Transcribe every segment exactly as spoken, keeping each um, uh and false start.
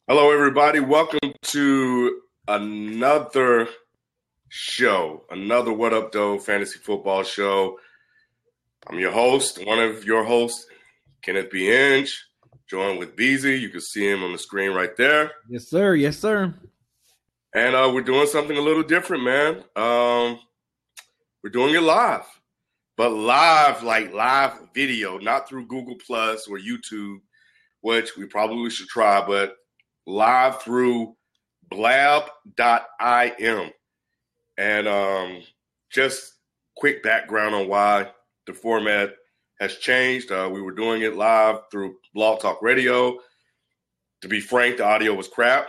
Hello, everybody. Welcome to another show, another What Up, Doe fantasy football show. I'm your host, one of your hosts, Kenneth B. Inge, joined with Beezy. You can see him on the screen right there. Yes, sir. Yes, sir. And uh, we're doing something a little different, man. Um, we're doing it live, but live, like live video, not through Google Plus or YouTube, which we probably should try, but live through blab dot I M. And um, just quick background on why the format has changed. Uh, we were doing it live through Blog Talk Radio. To be frank, the audio was crap.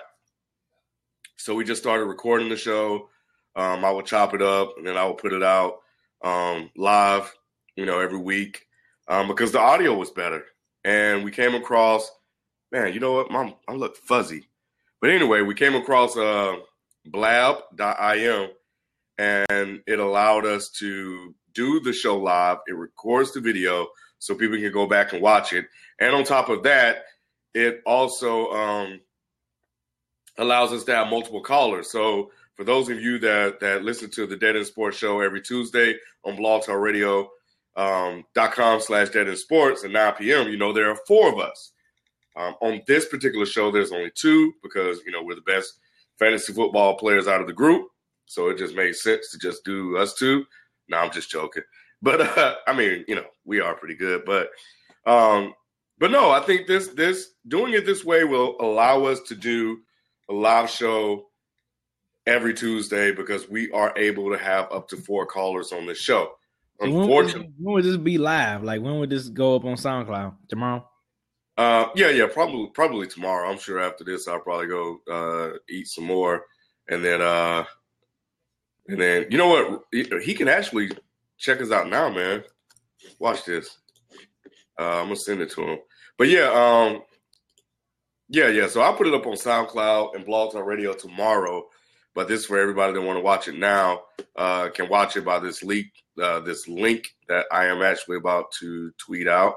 So we just started recording the show. Um, I would chop it up and then I would put it out um, live, you know, every week um, because the audio was better. And we came across Man, you know what? My, I look fuzzy. But anyway, we came across uh, blab dot I M, and it allowed us to do the show live. It records the video so people can go back and watch it. And on top of that, it also um, allows us to have multiple callers. So for those of you that, that listen to the Dead End Sports Show every Tuesday on blog talk radio dot com slash Dead End Sports at nine p.m., you know there are four of us. Um, on this particular show, there's only two because, you know, we're the best fantasy football players out of the group. So it just made sense to just do us two. No, I'm just joking. But, uh, I mean, you know, we are pretty good. But, um, but no, I think this, this doing it this way will allow us to do a live show every Tuesday because we are able to have up to four callers on this show. Unfortunately. When would this be live? Like, when would this go up on SoundCloud? Tomorrow? Uh, yeah, yeah, probably, probably tomorrow. I'm sure after this, I'll probably go uh, eat some more, and then, uh, and then, you know what? He, he can actually check us out now, man. Watch this. Uh, I'm gonna send it to him. But yeah, um, yeah, yeah. So I'll put it up on SoundCloud and Blog Talk Radio tomorrow. But this is for everybody that want to watch it now. Uh, can watch it by this link, uh, this link that I am actually about to tweet out.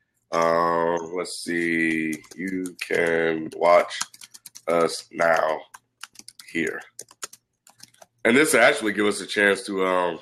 Um, let's see. You can watch us now here. And this will actually give us a chance to um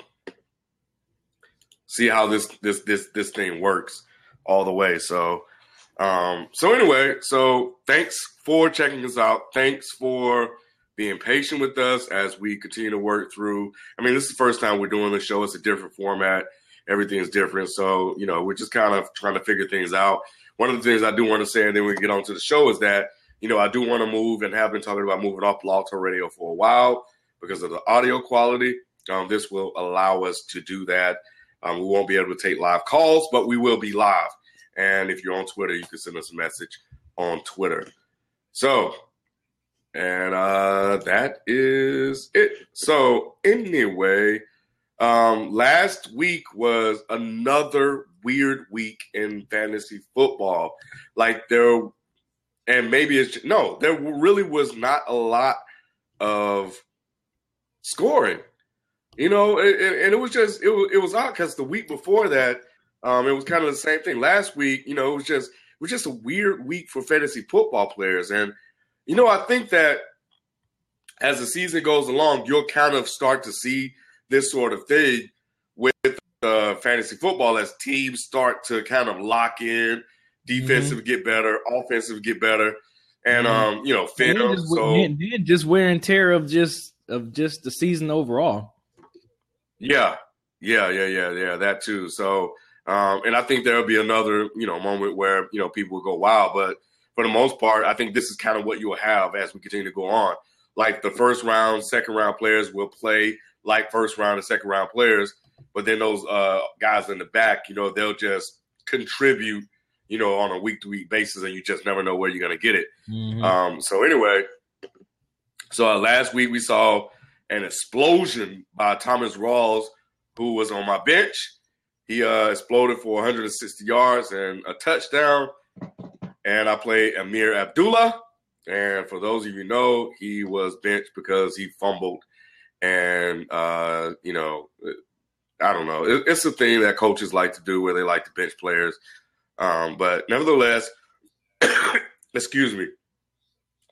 see how this this this this thing works all the way. So um so anyway, so thanks for checking us out. Thanks for being patient with us as we continue to work through. I mean, this is the first time we're doing the show. It's a different format. Everything is different. So, you know, we're just kind of trying to figure things out. One of the things I do want to say, and then we get on to the show, is that, you know, I do want to move and have been talking about moving off Blog Talk Radio for a while because of the audio quality. Um, this will allow us to do that. Um, we won't be able to take live calls, but we will be live. And if you're on Twitter, you can send us a message on Twitter. So, and uh, that is it. So anyway, Um, last week was another weird week in fantasy football. Like there, and maybe it's no, there really was not a lot of scoring, you know, and, and it was just it was it was odd because the week before that, um, it was kind of the same thing. Last week, you know, it was just it was just a weird week for fantasy football players, and you know, I think that as the season goes along, you'll kind of start to see this sort of thing with uh, fantasy football as teams start to kind of lock in, defensive mm-hmm. get better, offensive get better, and mm-hmm. um, you know, film. And just, so and just wear and tear of just of just the season overall. Yeah, yeah, yeah, yeah, yeah, that too. So, um, and I think there'll be another you know moment where you know people will go wild, but for the most part, I think this is kind of what you will have as we continue to go on. Like the first round, second round players will play like first round and second round players, but then those uh, guys in the back, you know, they'll just contribute, you know, on a week to week basis, and you just never know where you're going to get it. Mm-hmm. Um, so anyway, so uh, last week we saw an explosion by Thomas Rawls, who was on my bench. He uh, exploded for one hundred sixty yards and a touchdown. And I played Amir Abdullah. And for those of you who know, he was benched because he fumbled. And, uh, you know, I don't know. It, it's a thing that coaches like to do where they like to bench players. Um, but nevertheless, excuse me,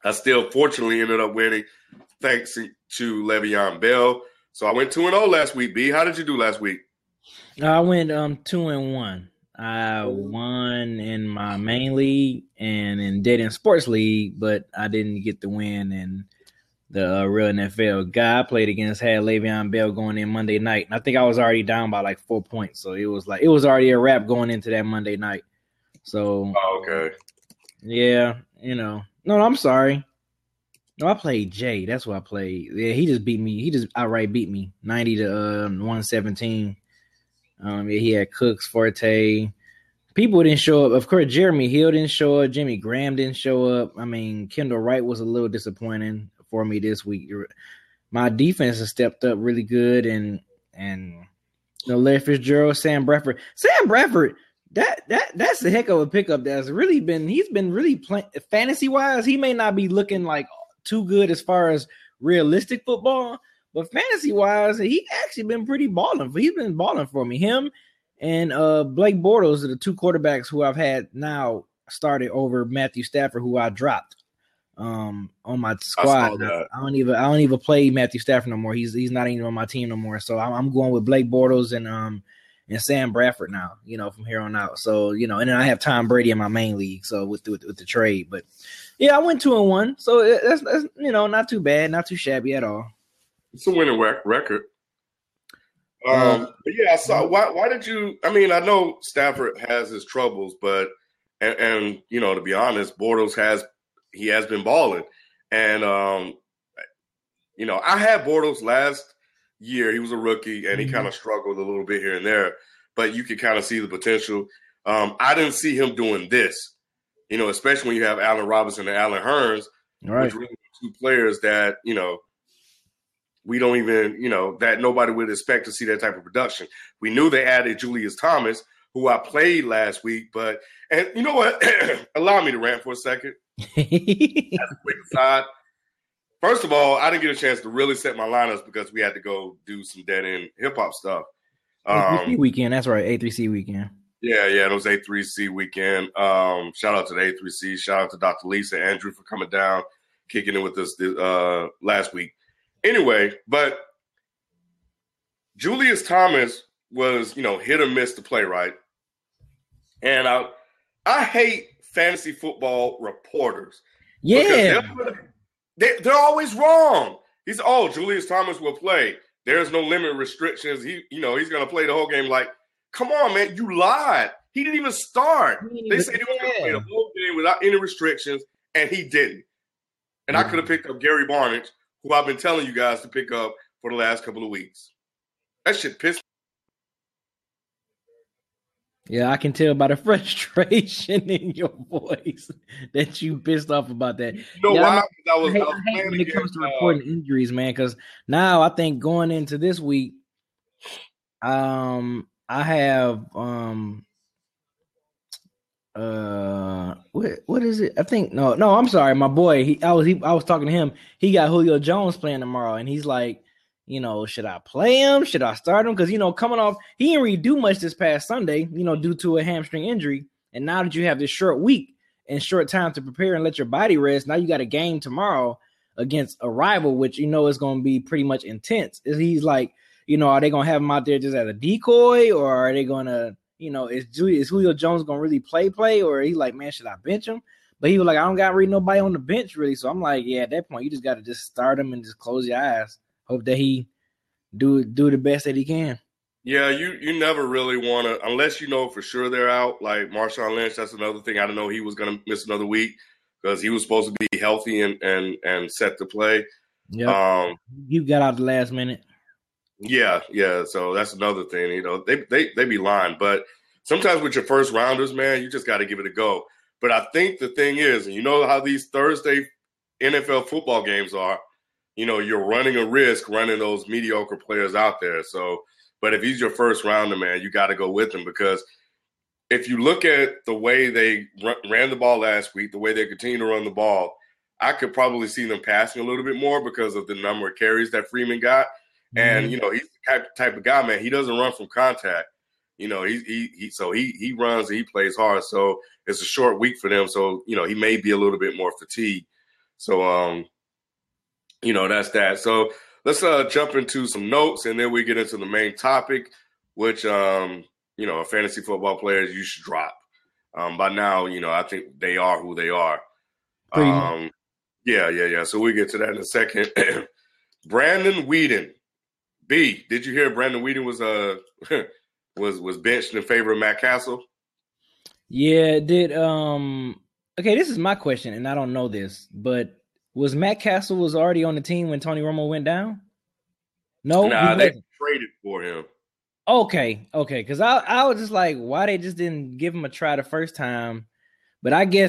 I still fortunately ended up winning thanks to Le'Veon Bell. So I went two and oh last week, B. How did you do last week? I went um two and one. I won in my main league and in Dead End Sports League, but I didn't get the win in the uh, real N F L. Guy I played against had Le'Veon Bell going in Monday night, and I think I was already down by like four points. So it was like it was already a wrap going into that Monday night. So oh, okay, yeah, you know, no, I'm sorry. No, I played Jay. That's what I played. Yeah, he just beat me. He just outright beat me, ninety to um, one seventeen. Um, yeah, he had Cooks, Forte. People didn't show up. Of course, Jeremy Hill didn't show up. Jimmy Graham didn't show up. I mean, Kendall Wright was a little disappointing for me this week. My defense has stepped up really good, and and you know, Larry Fitzgerald, Sam Bradford, Sam Bradford. That that that's a heck of a pickup. That's really been he's been really playing fantasy wise. He may not be looking like too good as far as realistic football. But fantasy-wise, he actually been pretty balling. He's been balling for me. Him and uh, Blake Bortles are the two quarterbacks who I've had now started over Matthew Stafford, who I dropped um, on my squad. I, I don't even I don't even play Matthew Stafford no more. He's he's not even on my team no more. So I'm, I'm going with Blake Bortles and um and Sam Bradford now. You know, from here on out. So you know, and then I have Tom Brady in my main league. So with with, with the trade, but yeah, I went two and one. So that's, that's you know not too bad, not too shabby at all. It's a winning record. Um, but yeah, I saw. Why? Why did you? I mean, I know Stafford has his troubles, but and, and you know, to be honest, Bortles has he has been balling, and um, you know, I had Bortles last year. He was a rookie, and he mm-hmm. kind of struggled a little bit here and there, but you could kind of see the potential. Um, I didn't see him doing this, you know, especially when you have Allen Robinson and Allen Hurns, right. which really two players that you know. We don't even, you know, that nobody would expect to see that type of production. We knew they added Julius Thomas, who I played last week, but, and you know what? Allow me to rant for a second. As a quick aside. First of all, I didn't get a chance to really set my lineups because we had to go do some dead end hip hop stuff. Um, A three C weekend, that's right, A three C weekend. Yeah, yeah, it was A three C weekend. Um, shout out to the A three C. Shout out to Doctor Lisa, Andrew for coming down, kicking in with us uh, last week. Anyway, but Julius Thomas was, you know, hit or miss to play, right? And I I hate fantasy football reporters. Yeah. They're, they, they're always wrong. He's, oh, Julius Thomas will play. There's no limit restrictions. He, you know, he's going to play the whole game. Like, come on, man, you lied. He didn't even start. Didn't they said he was going to play the whole game without any restrictions, and he didn't. And mm-hmm. I could have picked up Gary Barnidge, who I've been telling you guys to pick up for the last couple of weeks. That shit pissed me. Yeah, I can tell by the frustration in your voice that you pissed off about that. You know yeah, why? I, I was, I hate, I was I hate when it against, comes to uh, reporting injuries, man, because now I think going into this week, um, I have um uh what what is it? I think no, no, I'm sorry, my boy. He I was he, I was talking to him. He got Julio Jones playing tomorrow, and he's like, you know, should I play him? Should I start him? Because, you know, coming off, he didn't really do much this past Sunday, you know, due to a hamstring injury. And now that you have this short week and short time to prepare and let your body rest, now you got a game tomorrow against a rival, which, you know, is going to be pretty much intense. He's like, you know, are they going to have him out there just as a decoy, or are they going to, you know, is, Julio, is Julio Jones going to really play play, or he's like, man, should I bench him? But he was like, I don't got really nobody on the bench really. So I'm like, yeah, at that point, you just got to just start him and just close your eyes. Hope that he do do the best that he can. Yeah, you you never really want to, unless you know for sure they're out. Like Marshawn Lynch, that's another thing. I don't know he was going to miss another week because he was supposed to be healthy and and and set to play. Yeah, um, you got out the last minute. Yeah, yeah. So that's another thing. You know, they they they be lying, but sometimes with your first rounders, man, you just got to give it a go. But I think the thing is, and you know how these Thursday N F L football games are. You know, you're running a risk running those mediocre players out there. So, but if he's your first rounder, man, you got to go with him, because if you look at the way they run, ran the ball last week, the way they continue to run the ball, I could probably see them passing a little bit more because of the number of carries that Freeman got. Mm-hmm. And, you know, he's the type, type of guy, man, he doesn't run from contact. You know, he, he, he so he, he runs and he plays hard. So it's a short week for them. So, you know, he may be a little bit more fatigued. So, um, you know, that's that. So let's uh, jump into some notes, and then we get into the main topic, which, um, you know, fantasy football players you should drop. Um, by now, you know, I think they are who they are. Pretty Um, much. yeah, yeah, yeah. So we get to that in a second. Brandon Weeden. B, did you hear Brandon Weeden was uh was was benched in favor of Matt Castle? Yeah, did um okay, this is my question, and I don't know this, but was Matt Castle was already on the team when Tony Romo went down? No, Nah, he they wasn't. traded for him. Okay, okay, because I I was just like, why they just didn't give him a try the first time? But I guess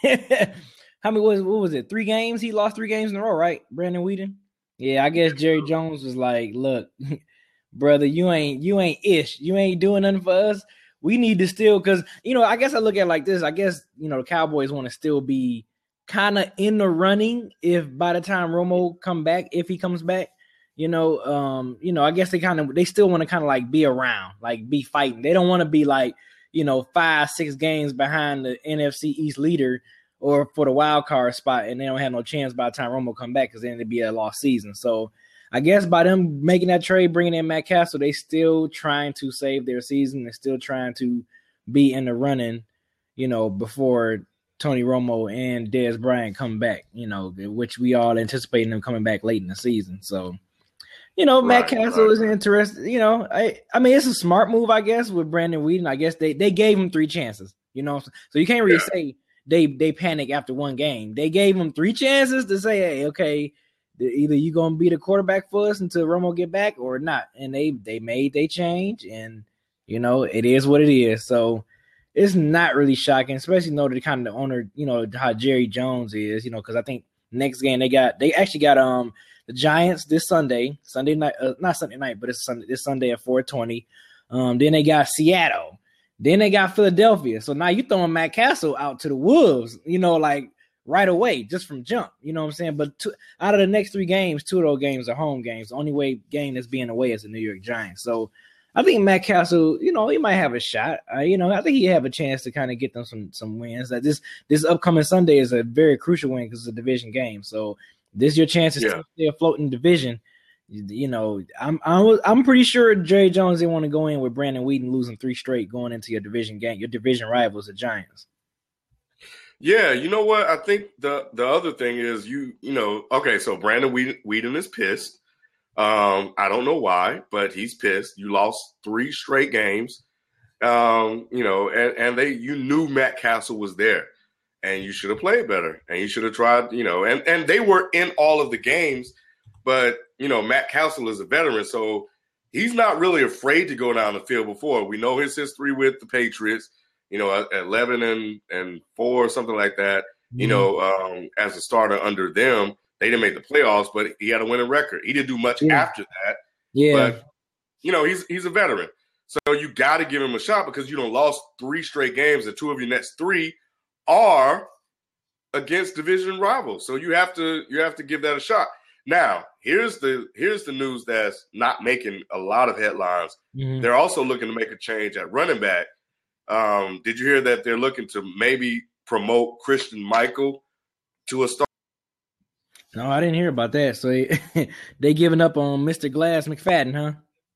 how many was what was it? Three games? He lost three games in a row, right? Brandon Weeden. Yeah, I guess Jerry Jones was like, look, brother, you ain't you ain't ish. You ain't doing nothing for us. We need to still, because, you know, I guess I look at it like this. I guess, you know, the Cowboys want to still be kind of in the running if by the time Romo come back, if he comes back, you know, um, you know, I guess they kind of, they still want to kind of like be around, like be fighting. They don't want to be like, you know, five, six games behind the N F C East leader or for the wild card spot, and they don't have no chance by the time Romo come back because then it'd be a lost season. So I guess by them making that trade, bringing in Matt Castle, they still trying to save their season. They're still trying to be in the running, you know, before Tony Romo and Dez Bryant come back, you know, which we all anticipating them coming back late in the season. So, you know, Matt Right, Castle right. is interested. You know, I I mean, it's a smart move, I guess, with Brandon Weeden. I guess they, they gave him three chances, you know, so you can't really Yeah. say they they panic after one game. They gave him three chances to say, hey, okay, either you gonna be the quarterback for us until Romo get back or not, and they they made they change, and you know it is what it is. So it's not really shocking, especially you know the kind of the owner, you know how Jerry Jones is, you know, because I think next game they got they actually got um the Giants this Sunday, Sunday night, uh, not Sunday night, but it's Sunday this Sunday at four twenty. Um, then they got Seattle, then they got Philadelphia. So now you throwing Matt Castle out to the wolves, you know, like right away, just from jump. You know what I'm saying? But two, out of the next three games, two of those games are home games. The only way game that's being away is the New York Giants. So I think Matt Castle, you know, he might have a shot. Uh, you know, I think he have a chance to kind of get them some some wins. That this this upcoming Sunday is a very crucial win because it's a division game. So this is your chance to Yeah. stay afloat in the division. You, you know, I'm I'm I'm pretty sure Jerry Jones didn't want to go in with Brandon Weeden losing three straight going into your division game, your division rivals, the Giants. Yeah, you know what? I think the the other thing is you you know okay, so Brandon Weeden, Weeden is pissed. Um, I don't know why, but he's pissed. You lost three straight games. Um, you know, and, and they you knew Matt Castle was there, and you should have played better, and you should have tried. You know, and and they were in all of the games, but you know Matt Castle is a veteran, so he's not really afraid to go down the field. Before we know his history with the Patriots. You know, eleven and, and four or something like that, you know, um, as a starter under them. They didn't make the playoffs, but he had a winning record. He didn't do much Yeah. after that. Yeah. But, you know, he's he's a veteran. So you got to give him a shot because you don't lost three straight games, and two of your next three are against division rivals. So you have to you have to give that a shot. Now, here's the here's the news that's not making a lot of headlines. Mhm. They're also looking to make a change at running back. Um, did you hear that they're looking to maybe promote Christian Michael to a star? No, I didn't hear about that. So they, they giving up on Mister Glass McFadden, huh?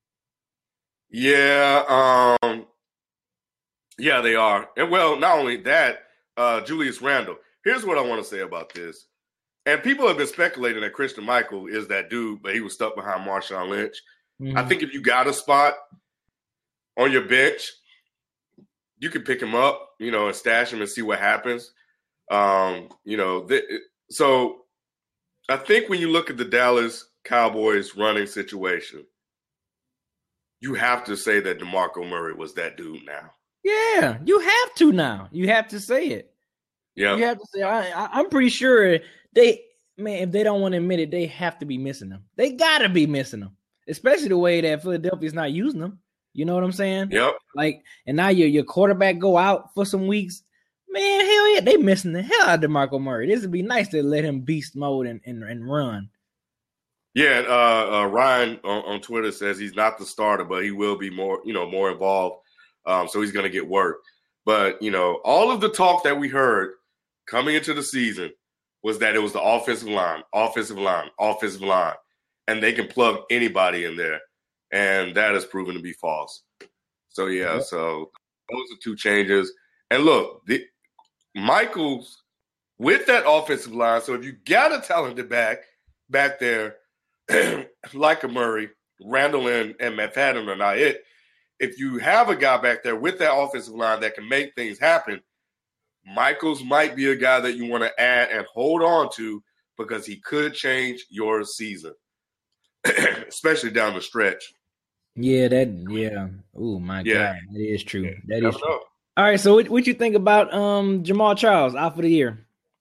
Yeah, um, yeah, they are. And well, not only that, uh, Julius Randle. Here's what I want to say about this. And people have been speculating that Christian Michael is that dude, but he was stuck behind Marshawn Lynch. Mhm. I think if you got a spot on your bench, you can pick him up, you know, and stash him and see what happens. Um, you know, th- so I think when you look at the Dallas Cowboys running situation, you have to say that DeMarco Murray was that dude now. Yeah, you have to now. You have to say it. Yeah. You have to say. I, I, I'm pretty sure they, man, if they don't want to admit it, they have to be missing them. They gotta be missing them, especially the way that Philadelphia's not using them. You know what I'm saying? Yep. Like, and now your your quarterback go out for some weeks. Man, hell yeah, they missing the hell out of DeMarco Murray. This would be nice to let him beast mode and and, and run. Yeah, uh, uh, Ryan on, on Twitter says he's not the starter, but he will be more, you know, more involved. Um, so he's going to get work. But, you know, all of the talk that we heard coming into the season was that it was the offensive line, offensive line, offensive line, and they can plug anybody in there, and that has proven to be false. So yeah, yep. So those are two changes. And look, the, Michaels with that offensive line. So if you got a talented back back there, like a Murray, Randall, and, and McFadden are not it. If you have a guy back there with that offensive line that can make things happen, Michaels might be a guy that you want to add and hold on to because he could change your season, especially down the stretch. Yeah, that yeah. Oh my yeah. God, that is true. Yeah, that is true. Know. All right, so what what you think about um Jamaal Charles out for the year?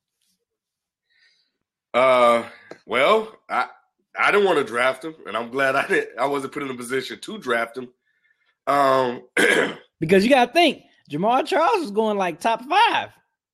Uh, well, I I didn't want to draft him, and I'm glad I didn't. I wasn't put in a position to draft him. Um, because you got to think Jamaal Charles was going like top five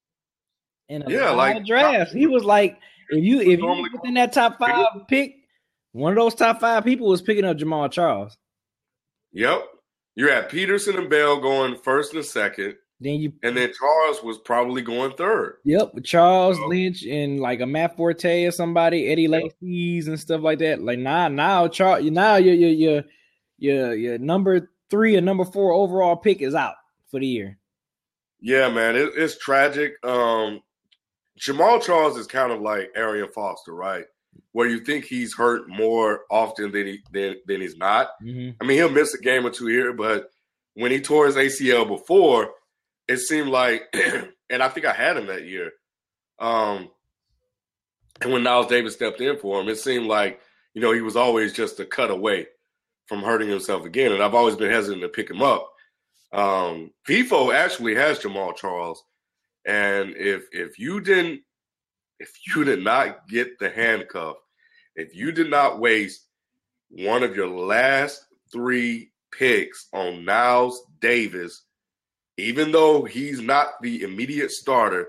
in a yeah, lot like of drafts. He was like, if you if you were within that top five pick, one of those top five people was picking up Jamaal Charles. Yep, you had Peterson and Bell going first and second. Then you and then Charles was probably going third. Yep, with Charles so, Lynch and like a Matt Forte or somebody, Eddie Lacy's and stuff like that. Like now, now Charles, now your your your your your number three and number four overall pick is out for the year. Yeah, man, it, it's tragic. Um, Jamaal Charles is kind of like Arian Foster, right? Where you think he's hurt more often than he than, than he's not. Mm-hmm. I mean, he'll miss a game or two here, but when he tore his A C L before, it seemed like, and I think I had him that year. Um, and when Niles Davis stepped in for him, it seemed like, you know, he was always just a cut away from hurting himself again. And I've always been hesitant to pick him up. Um, FIFO actually has Jamaal Charles. And if if you didn't, if you did not get the handcuff, if you did not waste one of your last three picks on Niles Davis, even though he's not the immediate starter,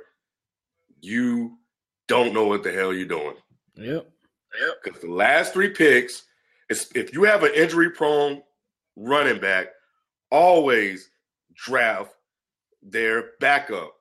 you don't know what the hell you're doing. Yep. Yep. Because the last three picks, if you have an injury-prone running back, always draft their backup.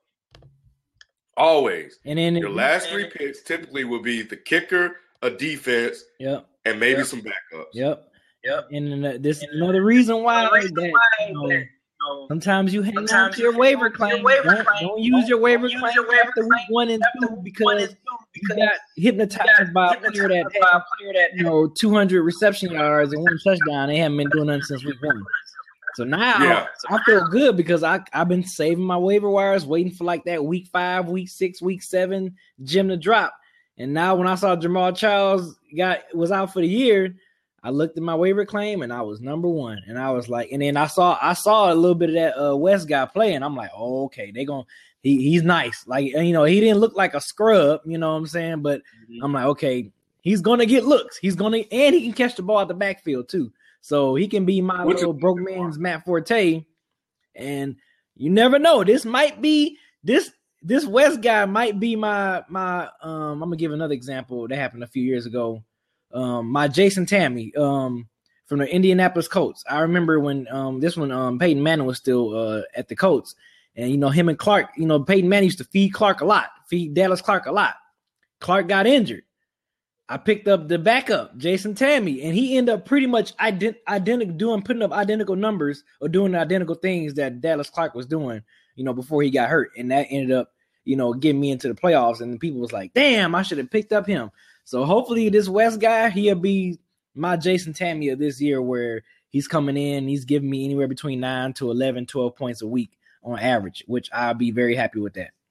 Always. And then your last three picks typically will be the kicker, a defense, yep, and maybe yep. some backups. Yep. Yep. And uh, this is another reason why that, you know, sometimes you hang on to your waiver claim. Don't, don't use your waiver claim after week one and two because you got hypnotized by a player that had, you know, two hundred reception yards and one touchdown. They haven't been doing nothing since week one. So now yeah. I feel good because I, I've been saving my waiver wires, waiting for like that week five, week six, week seven gem to drop. And now when I saw Jamaal Charles got was out for the year, I looked at my waiver claim and I was number one. And I was like, and then I saw I saw a little bit of that uh, West guy play, and I'm like, oh, okay, they gonna he he's nice. Like, you know, he didn't look like a scrub, you know what I'm saying? But mm-hmm. I'm like, okay, he's gonna get looks. He's gonna and he can catch the ball at the backfield too. So he can be my What's little your- broke man's Matt Forte. And you never know. This might be this this West guy might be my my um I'm gonna give another example that happened a few years ago. Um, my Jason Tamme um, from the Indianapolis Colts. I remember when um, this one um, Peyton Manning was still uh, at the Colts, and you know him and Clark. You know Peyton Manning used to feed Clark a lot, feed Dallas Clark a lot. Clark got injured. I picked up the backup, Jason Tamme, and he ended up pretty much ident- identical doing putting up identical numbers or doing the identical things that Dallas Clark was doing. You know before he got hurt, and that ended up you know getting me into the playoffs. And people was like, "Damn, I should have picked up him." So hopefully this West guy, he'll be my Jason Tamme of this year where he's coming in, he's giving me anywhere between nine to eleven, twelve points a week on average, which I'll be very happy with that.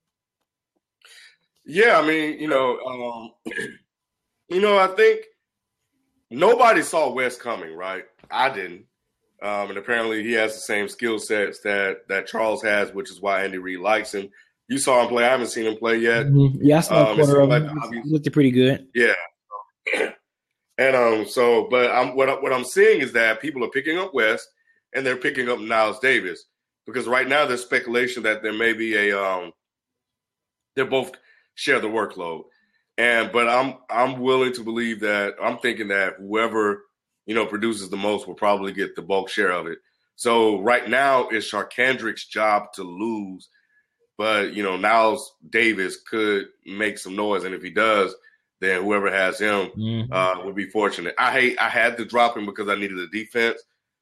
Yeah, I mean, you know, um, you know, I think nobody saw West coming, right? I didn't. Um, and apparently he has the same skill sets that, that Charles has, which is why Andy Reid likes him. You saw him play. I haven't seen him play yet. Mm-hmm. Yeah, I saw um, a quarter of like him. He looked pretty good. Yeah. And um, so, but I'm what what I'm seeing is that people are picking up West and they're picking up Niles Davis because right now there's speculation that there may be a um, they both share the workload. And but I'm I'm willing to believe that I'm thinking that whoever you know produces the most will probably get the bulk share of it. So right now it's Charkandrick's job to lose. but you know, Niles Davis could make some noise, and if he does, then whoever has him mm-hmm. uh, would be fortunate. I hate I had to drop him because I needed a defense,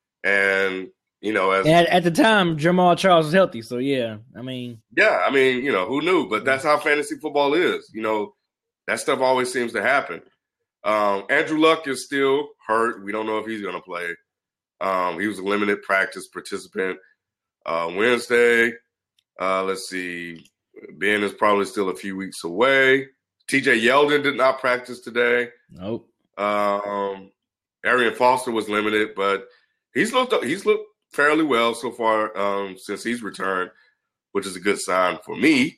and you know, as at, at the time, Jamal Charles was healthy, so yeah, I mean, yeah, I mean, you know, who knew? But that's how fantasy football is. You know, that stuff always seems to happen. Um, Andrew Luck is still hurt. We don't know if he's going to play. Um, he was a limited practice participant uh, Wednesday. Uh, let's see. Ben is probably still a few weeks away. T J Yeldon did not practice today. Nope. Um, Arian Foster was limited, but he's looked he's looked fairly well so far um, since he's returned, which is a good sign for me.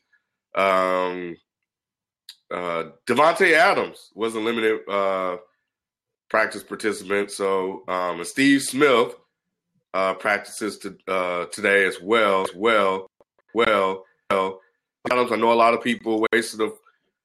Um, uh, Devontae Adams was a limited uh, practice participant, so um, and Steve Smith uh, practices to, uh, today as well. As well, well, well. Adams, I know a lot of people wasted a,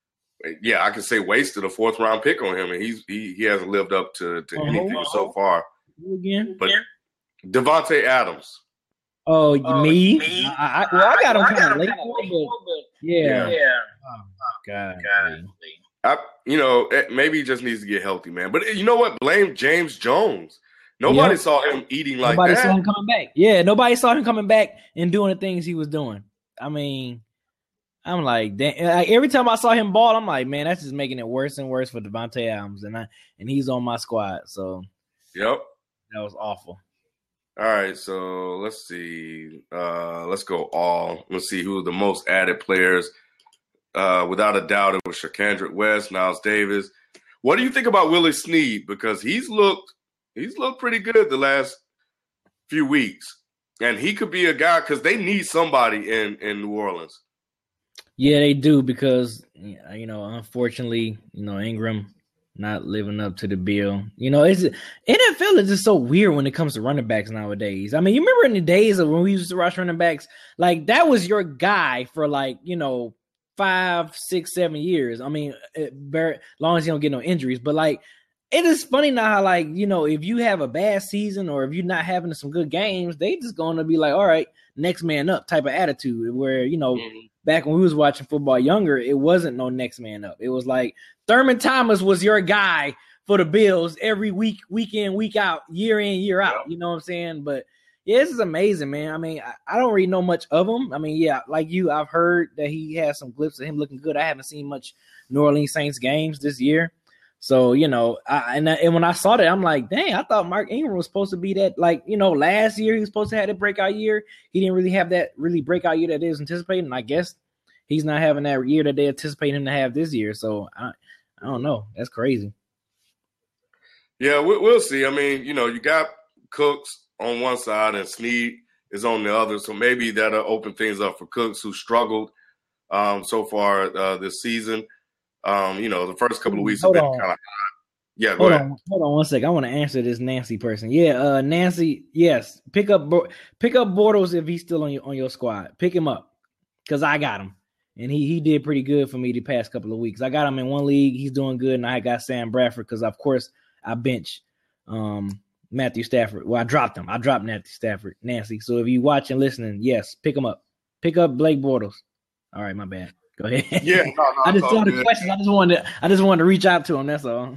yeah, I can say wasted a fourth round pick on him, and he's he, he hasn't lived up to, to oh, anything oh, so far. Again, but Devontae Adams. Oh, oh me? me? I, I, well, I got him kind of late, but yeah. yeah. Oh, God. God. I, you know, maybe he just needs to get healthy, man. But you know what? Blame James Jones. Nobody yep. saw him eating like nobody that. Nobody saw him coming back. Yeah, nobody saw him coming back and doing the things he was doing. I mean, I'm like, damn, like every time I saw him ball, I'm like, man, that's just making it worse and worse for Devontae Adams, and I and he's on my squad. So, yep, that was awful. All right, so let's see. Uh, let's go all. Let's see who are the most added players. Uh, without a doubt, it was Shakandrick West, Niles Davis. What do you think about Willie Snead? Because he's looked he's looked pretty good the last few weeks, and he could be a guy because they need somebody in, in New Orleans. Yeah, they do because you know, unfortunately, you know, Ingram not living up to the bill. You know, it's N F L is just so weird when it comes to running backs nowadays. I mean, you remember in the days of when we used to rush running backs, like that was your guy for like, you know, five, six, seven years. I mean, it, very, as long as you don't get no injuries. But like, it is funny now how like, you know, if you have a bad season or if you're not having some good games, they just going to be like, all right, next man up type of attitude where, you know, mm-hmm. back when we was watching football younger, it wasn't no next man up. It was like Thurman Thomas was your guy for the Bills every week, week in, week out, year in, year out. You know what I'm saying? But yeah, this is amazing, man. I mean, I, I don't really know much of him. I mean, yeah, like you, I've heard that he has some glimpses of him looking good. I haven't seen much New Orleans Saints games this year. So, you know, I, and, and when I saw that, I'm like, dang, I thought Mark Ingram was supposed to be that, like, you know, last year he was supposed to have that breakout year. He didn't really have that really breakout year that they was anticipating. And I guess he's not having that year that they anticipate him to have this year. So, I, I don't know. That's crazy. Yeah, we, we'll see. I mean, you know, you got Cooks on one side and Snead is on the other. So maybe that'll open things up for Cooks, who struggled um, so far uh, this season. Um, you know, the first couple of weeks Hold have been on. kind of hot. Yeah, go hold ahead. On, hold on one second. I want to answer this Nancy person. Yeah, uh, Nancy, yes. Pick up pick up Bortles if he's still on your on your squad. Pick him up because I got him. And he he did pretty good for me the past couple of weeks. I got him in one league. He's doing good. And I got Sam Bradford because, of course, I bench um, Matthew Stafford. Well, I dropped him. I dropped Matthew Stafford, Nancy. So if you watch and listening, yes, pick him up. Pick up Blake Bortles. All right, my bad. Go ahead. Yeah, no, no, I just saw the questions. I just wanted to, I just wanted to reach out to him. That's all.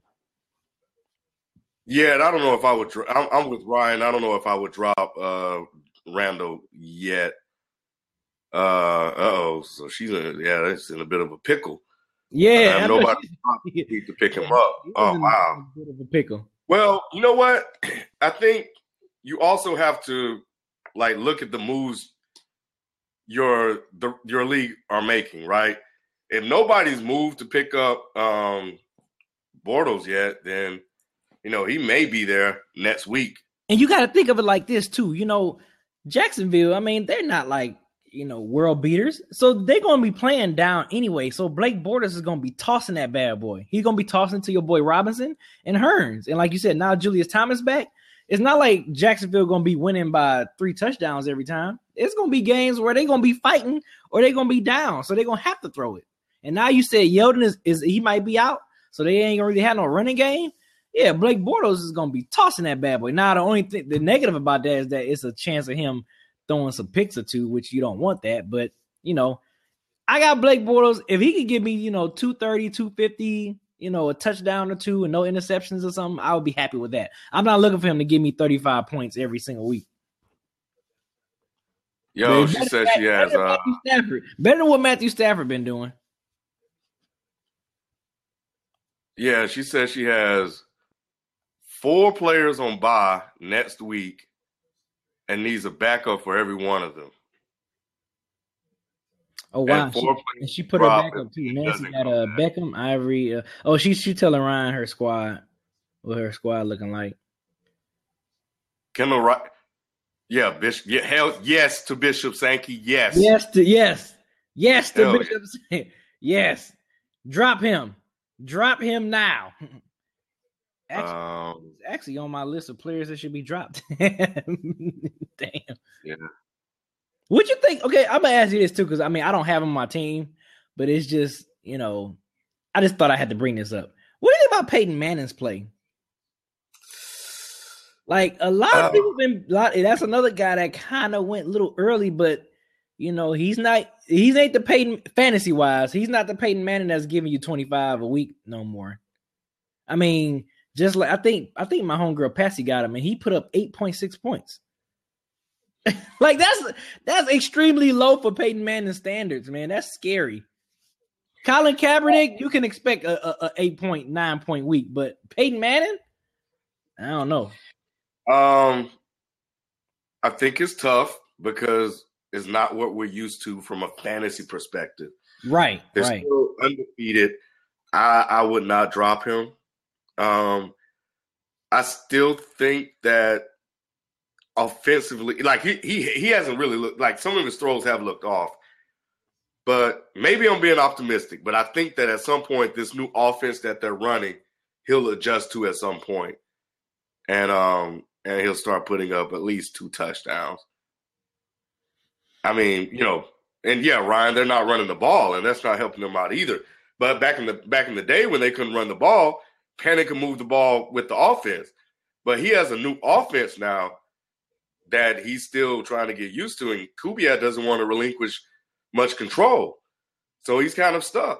Yeah, and I don't know if I would. I'm, I'm with Ryan. I don't know if I would drop uh, Randall yet. Uh oh, so she's in. Yeah, that's in a bit of a pickle. Yeah, uh, nobody needs to pick him up. Oh wow, a bit of a pickle. Well, you know what? I think you also have to like look at the moves your the, your league are making, right? If nobody's moved to pick up um, Bortles yet, then you know he may be there next week. And you got to think of it like this too. You know, Jacksonville. I mean, they're not like you know world beaters, so they're going to be playing down anyway. So Blake Bortles is going to be tossing that bad boy. He's going to be tossing to your boy Robinson and Hearns, and like you said, now Julius Thomas back. It's not like Jacksonville going to be winning by three touchdowns every time. It's going to be games where they're going to be fighting or they're going to be down. So they're going to have to throw it. And now you said Yeldon is, is he might be out. So they ain't going to really have no running game. Yeah, Blake Bortles is going to be tossing that bad boy. Now, the only thing, the negative about that is that it's a chance of him throwing some picks or two, which you don't want that. But you know, I got Blake Bortles. If he could give me, you know, two thirty, two fifty, you know, a touchdown or two and no interceptions or something, I would be happy with that. I'm not looking for him to give me thirty-five points every single week. Yo, she says she has better, uh, Stafford. better than what Matthew Stafford been doing. Yeah, she says she has four players on bye next week and needs a backup for every one of them. Oh wow! She, and she put her backup too. Nancy got a uh, Beckham, Ivory. Uh, oh, she's she telling Ryan her squad, what her squad looking like. Kendall Wright. Yeah, Bishop. Yeah, hell yes to Bishop Sankey. Yes. Yes to yes. Yes to hell Bishop yeah. Sankey. Yes. Drop him. Drop him now. Actually, um, actually on my list of players that should be dropped. Damn. Yeah. What you think? Okay, I'm gonna ask you this too, because I mean I don't have him on my team, but it's just, you know, I just thought I had to bring this up. What do you think about Peyton Manning's play? Like a lot of uh, people been lot, that's another guy that kind of went a little early, but you know, he's not he's ain't the Peyton fantasy wise, he's not the Peyton Manning that's giving you twenty-five a week no more. I mean, just like I think I think my homegirl Patsy got him and he put up eight point six points. Like that's that's extremely low for Peyton Manning standards, man. That's scary. Colin Kaepernick, you can expect a, a, a eight point nine point week, but Peyton Manning, I don't know. Um, I think it's tough because it's not what we're used to from a fantasy perspective. Right, They're right. Still undefeated. I I would not drop him. Um, I still think that. Offensively, like he he he hasn't really looked like some of his throws have looked off, but maybe I'm being optimistic. But I think that at some point, this new offense that they're running, he'll adjust to at some point, and um and he'll start putting up at least two touchdowns. I mean, you know, and yeah, Ryan, they're not running the ball, and that's not helping them out either. But back in the back in the day when they couldn't run the ball, Penny could move the ball with the offense. But he has a new offense now that he's still trying to get used to, and Kubiak doesn't want to relinquish much control. So he's kind of stuck.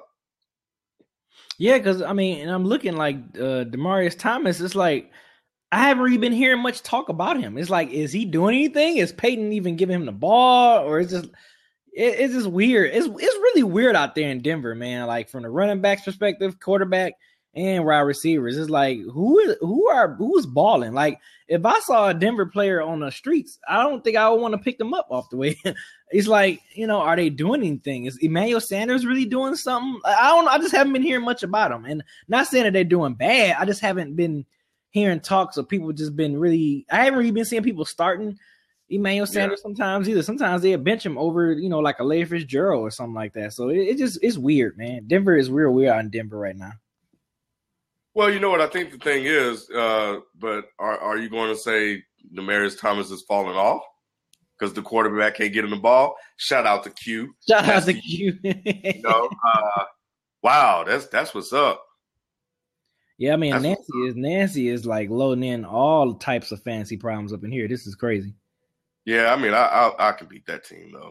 Yeah, because, I mean, and I'm looking like uh, Demaryius Thomas, it's like, I haven't really been hearing much talk about him. It's like, is he doing anything? Is Peyton even giving him the ball? Or is just, it, it's just weird. It's, it's really weird out there in Denver, man. Like, from the running back's perspective, quarterback, and wide receivers. It's like, who is who are who's balling? Like, if I saw a Denver player on the streets, I don't think I would want to pick them up off the way. It's like, you know, are they doing anything? Is Emmanuel Sanders really doing something? I don't know. I just haven't been hearing much about them. And not saying that they're doing bad. I just haven't been hearing talks of people just been really, I haven't really been seeing people starting Emmanuel Sanders yeah. sometimes either. Sometimes they'll bench him over, you know, like a Larry Fitzgerald or something like that. So it, it just, it's weird, man. Denver is real weird out in Denver right now. Well, you know what I think the thing is, uh, but are are you going to say Demaryius Thomas is falling off because the quarterback can't get him the ball? Shout out to Q. Shout that's out to Q. you know, uh, wow, that's that's what's up. Yeah, I mean, that's Nancy is Nancy is like loading in all types of fantasy problems up in here. This is crazy. Yeah, I mean, I I, I can beat that team though.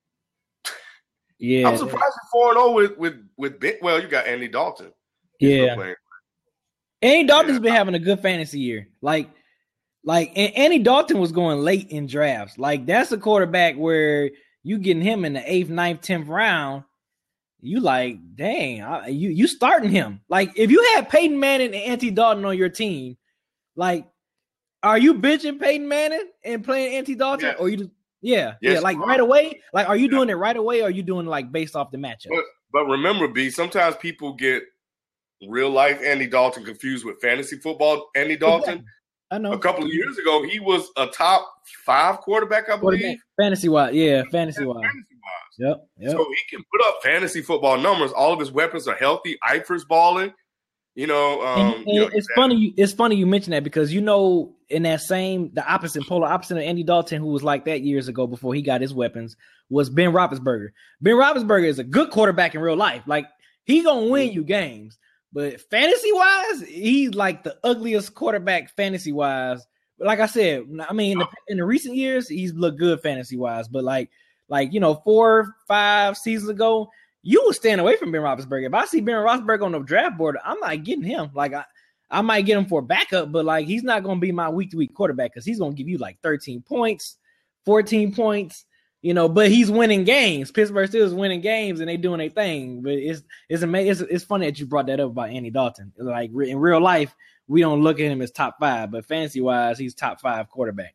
Yeah, I'm surprised you're four and zero with with with Ben. Well, you got Andy Dalton. He's yeah. Andy Dalton's yeah. been having a good fantasy year. Like, like Andy Dalton was going late in drafts. Like, that's a quarterback where you getting him in the eighth, ninth, tenth round. You like, dang, I, you you starting him. Like, if you had Peyton Manning and Andy Dalton on your team, like, are you benching Peyton Manning and playing Andy Dalton, yeah. or you just yeah, yes, yeah, like right away? Like, are you yeah. doing it right away, or are you doing like based off the matchup? But, but remember, B, sometimes people get real life Andy Dalton confused with fantasy football Andy Dalton. I know. A couple of years ago, he was a top five quarterback, I believe. Fantasy wise, yeah, fantasy wise. Fantasy wise. Yep, yep. So he can put up fantasy football numbers. All of his weapons are healthy. Eifers balling. You know, um, and, and you know, it's exactly. funny. It's funny you mention that because you know, in that same the opposite polar opposite of Andy Dalton, who was like that years ago before he got his weapons, was Ben Roethlisberger. Ben Roethlisberger is a good quarterback in real life. Like, he gonna win you games. But fantasy-wise, he's like the ugliest quarterback fantasy-wise. But like I said, I mean, in the, in the recent years, he's looked good fantasy-wise. But, like, like, you know, four, five seasons ago, you would stand away from Ben Roethlisberger. If I see Ben Roethlisberger on the draft board, I'm not getting him. Like, I, I might get him for a backup, but, like, he's not going to be my week-to-week quarterback because he's going to give you, like, thirteen points, fourteen points, you know, but he's winning games. Pittsburgh still is winning games, and they doing their thing. But it's it's amazing. It's, it's funny that you brought that up about Andy Dalton. Like, in real life, we don't look at him as top five, but fantasy-wise, he's top five quarterback.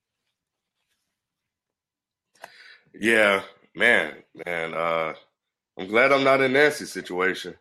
Yeah, man, man. Uh, I'm glad I'm not in Nancy's situation.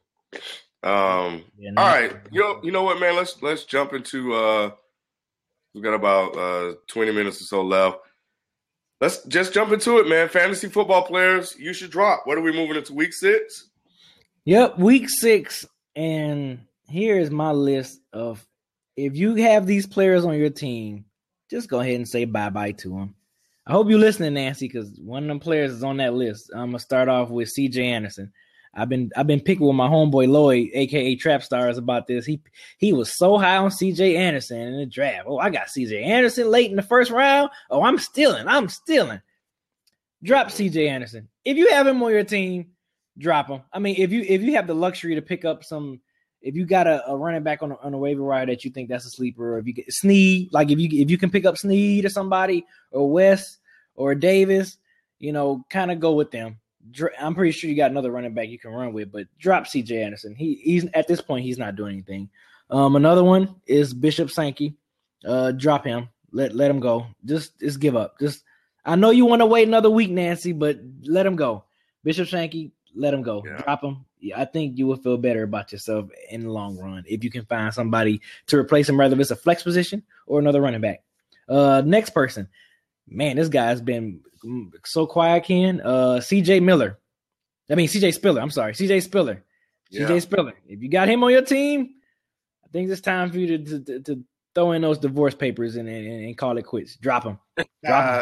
Um, yeah, all right, you know, you know what, man? Let's let's jump into. Uh, we got about uh, twenty minutes or so left. Let's just jump into it, man. Fantasy football players, you should drop. What are we moving into week six? Yep, week six, and here is my list of if you have these players on your team, just go ahead and say bye bye to them. I hope you're listening, Nancy, because one of them players is on that list. I'm gonna start off with C J Anderson. I've been I've been picking with my homeboy Lloyd, aka Trap Stars, about this. He he was so high on C J Anderson in the draft. Oh, I got C J Anderson late in the first round. Oh, I'm stealing. I'm stealing. Drop C J Anderson. If you have him on your team, drop him. I mean, if you if you have the luxury to pick up some, if you got a, a running back on a, on a waiver wire that you think that's a sleeper, or if you get Snead, like if you if you can pick up Snead or somebody, or West or Davis, you know, kind of go with them. I'm pretty sure you got another running back you can run with, but drop C J Anderson. He he's at this point he's not doing anything. Um, another one is Bishop Sankey. Uh, drop him. Let let him go. Just just give up. Just I know you want to wait another week, Nancy, but let him go. Bishop Sankey, let him go. Yeah. Drop him. Yeah, I think you will feel better about yourself in the long run if you can find somebody to replace him, whether it's a flex position or another running back. Uh, next person. Man, this guy's been so quiet, Ken. Uh, C J Miller. I mean, C J Spiller. I'm sorry. C J Spiller. Yeah. C J Spiller. If you got him on your team, I think it's time for you to to, to throw in those divorce papers and, and, and call it quits. Drop him. Drop uh, him.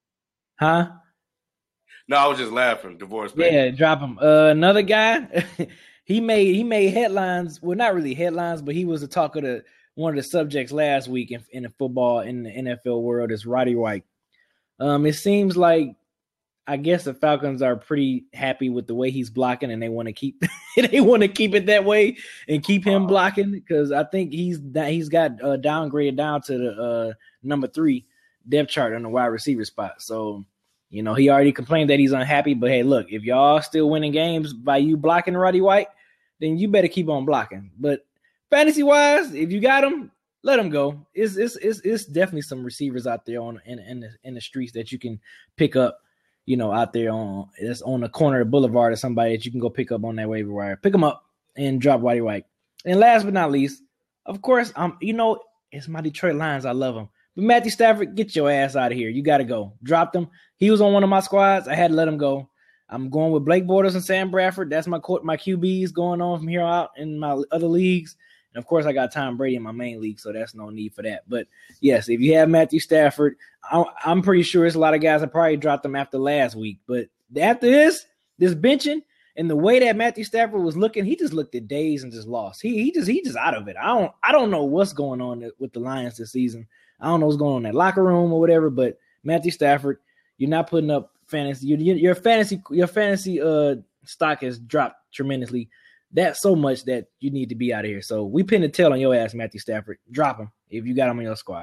Huh? No, I was just laughing. Divorce papers. Yeah, drop him. Uh, another guy, he made he made headlines. Well, not really headlines, but he was the talk of the one of the subjects last week in, in the football in the N F L world is Roddy White. Um, it seems like I guess the Falcons are pretty happy with the way he's blocking, and they want to keep they want to keep it that way and keep him blocking because I think he's he's got uh, downgraded down to the uh, number three depth chart on the wide receiver spot. So you know he already complained that he's unhappy. But hey, look, if y'all still winning games by you blocking Roddy White, then you better keep on blocking. But fantasy wise, if you got him, let him go. It's it's it's, it's definitely some receivers out there on in in the, in the streets that you can pick up. You know, out there on it's on the corner of the boulevard or somebody that you can go pick up on that waiver wire. Pick them up and drop Roddy White. And last but not least, of course, um, you know, it's my Detroit Lions. I love them. But Matthew Stafford, get your ass out of here. You got to go. Drop them. He was on one of my squads. I had to let him go. I'm going with Blake Bortles and Sam Bradford. That's my my Q Bs going on from here out in my other leagues. And, of course, I got Tom Brady in my main league, so that's no need for that. But, yes, if you have Matthew Stafford, I'm pretty sure it's a lot of guys that probably dropped him after last week. But after this, this benching and the way that Matthew Stafford was looking, he just looked at days and just lost. He he just he just out of it. I don't I don't know what's going on with the Lions this season. I don't know what's going on in that locker room or whatever. But Matthew Stafford, you're not putting up fantasy. Your, your fantasy your fantasy uh stock has dropped tremendously. That's so much that you need to be out of here. So we pin the tail on your ass, Matthew Stafford. Drop him if you got him on your squad.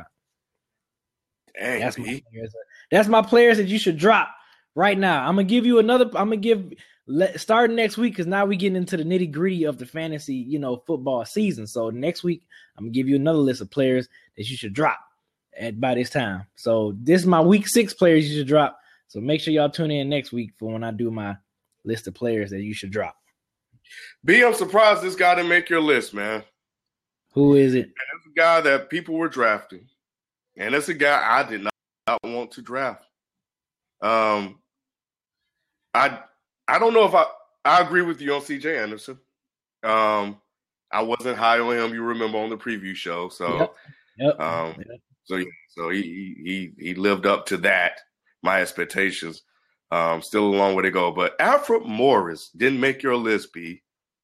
Dang, that's, my players. that's my players that you should drop right now. I'm gonna give you another. I'm gonna give let, starting next week because now we getting into the nitty gritty of the fantasy, you know, football season. So next week I'm gonna give you another list of players that you should drop at by this time. So this is my week six players you should drop. So make sure y'all tune in next week for when I do my list of players that you should drop. B, I'm surprised this guy didn't make your list, man. Who is it? It's a guy that people were drafting, and it's a guy I did not, not want to draft. Um, I I don't know if I I agree with you on C J Anderson. Um, I wasn't high on him. You remember on the preview show, so yep. Yep. um, yep. so so he he he lived up to that my expectations. Um, still a long way to go, but Alfred Morris didn't make your list, B.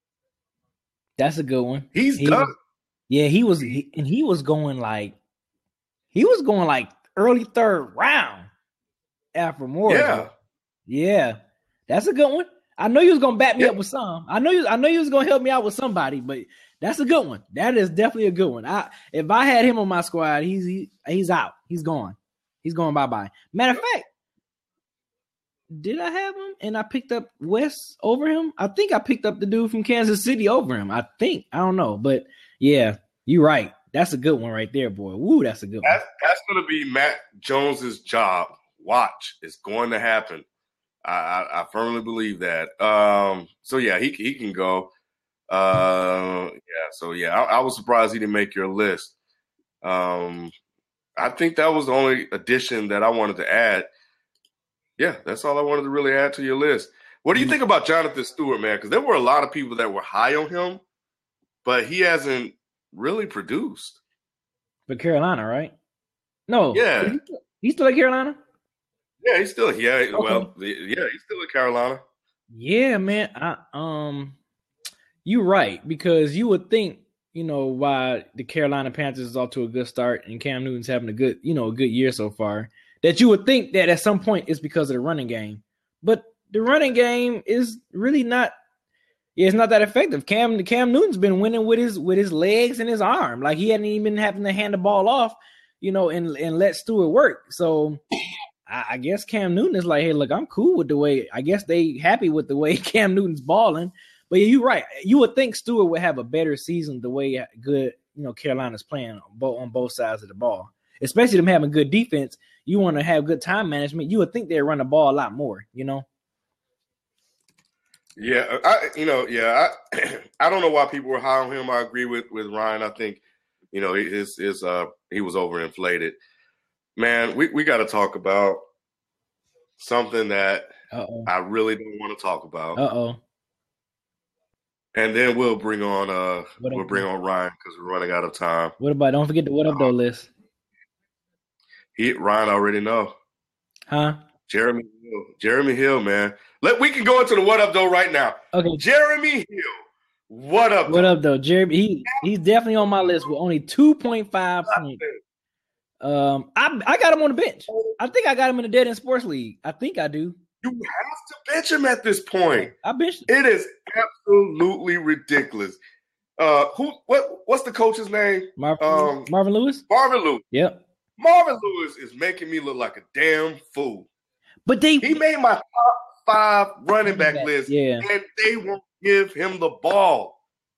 That's a good one. He's he, done. Yeah, he was, he, and he was going like, he was going like early third round. Alfred Morris. Yeah, Yeah, that's a good one. I know you was gonna back me Yeah. up with some. I know you. I know you was gonna help me out with somebody, but that's a good one. That is definitely a good one. I if I had him on my squad, he's he, he's out. He's gone. He's going bye bye. Matter of fact, did I have him and I picked up West over him? I think I picked up the dude from Kansas City over him. I think I don't know, but yeah, you're right. That's a good one right there, boy. Woo, that's a good That's, one. that's going to be Matt Jones's job. Watch, it's going to happen. I, I, I firmly believe that. Um, so yeah, he he can go. Uh, yeah, so yeah, I, I was surprised he didn't make your list. Um, I think that was the only addition that I wanted to add. Yeah, that's all I wanted to really add to your list. What do you think about Jonathan Stewart, man? Because there were a lot of people that were high on him, but he hasn't really produced. For Carolina, right? No. Yeah. He's still, he's still at Carolina? Yeah, he's still yeah. Okay. Well, yeah, he's still at Carolina. Yeah, man. I um, you're right, because you would think, you know, why the Carolina Panthers is off to a good start and Cam Newton's having a good, you know, a good year so far, that you would think that at some point it's because of the running game. But the running game is really not, yeah, it's not that effective. Cam Cam Newton's been winning with his with his legs and his arm. Like he hadn't even been having to hand the ball off, you know, and, and let Stewart work. So I, I guess Cam Newton is like, hey, look, I'm cool with the way, I guess they happy with the way Cam Newton's balling. But yeah, you're right. You would think Stewart would have a better season the way good, you know, Carolina's playing on both, on both sides of the ball, especially them having good defense. You want to have good time management. You would think they'd run the ball a lot more, you know? Yeah, I you know, yeah, I I don't know why people were high on him. I agree with, with Ryan. I think, you know, his his uh he was overinflated. Man, we, we got to talk about something that Uh-oh. I really don't want to talk about. Uh-oh. And then we'll bring on uh what we'll bring on Ryan because we're running out of time. What about? Don't forget the what up though list. He Ryan already know. Huh? Jeremy Hill. Jeremy Hill, man. Let we can go into the what up though right now. Okay. Jeremy Hill. What up? What though? up though? Jeremy he he's definitely on my list with only two point five points. Um I I got him on the bench. I think I got him in the Dead End Sports League. I think I do. You have to bench him at this point. I benched him. It is absolutely ridiculous. Uh who what what's the coach's name? Marvin, um, Marvin Lewis? Marvin Lewis. Yep. Marvin Lewis is making me look like a damn fool. But they he made my top five running back back, list, yeah. and they won't give him the ball.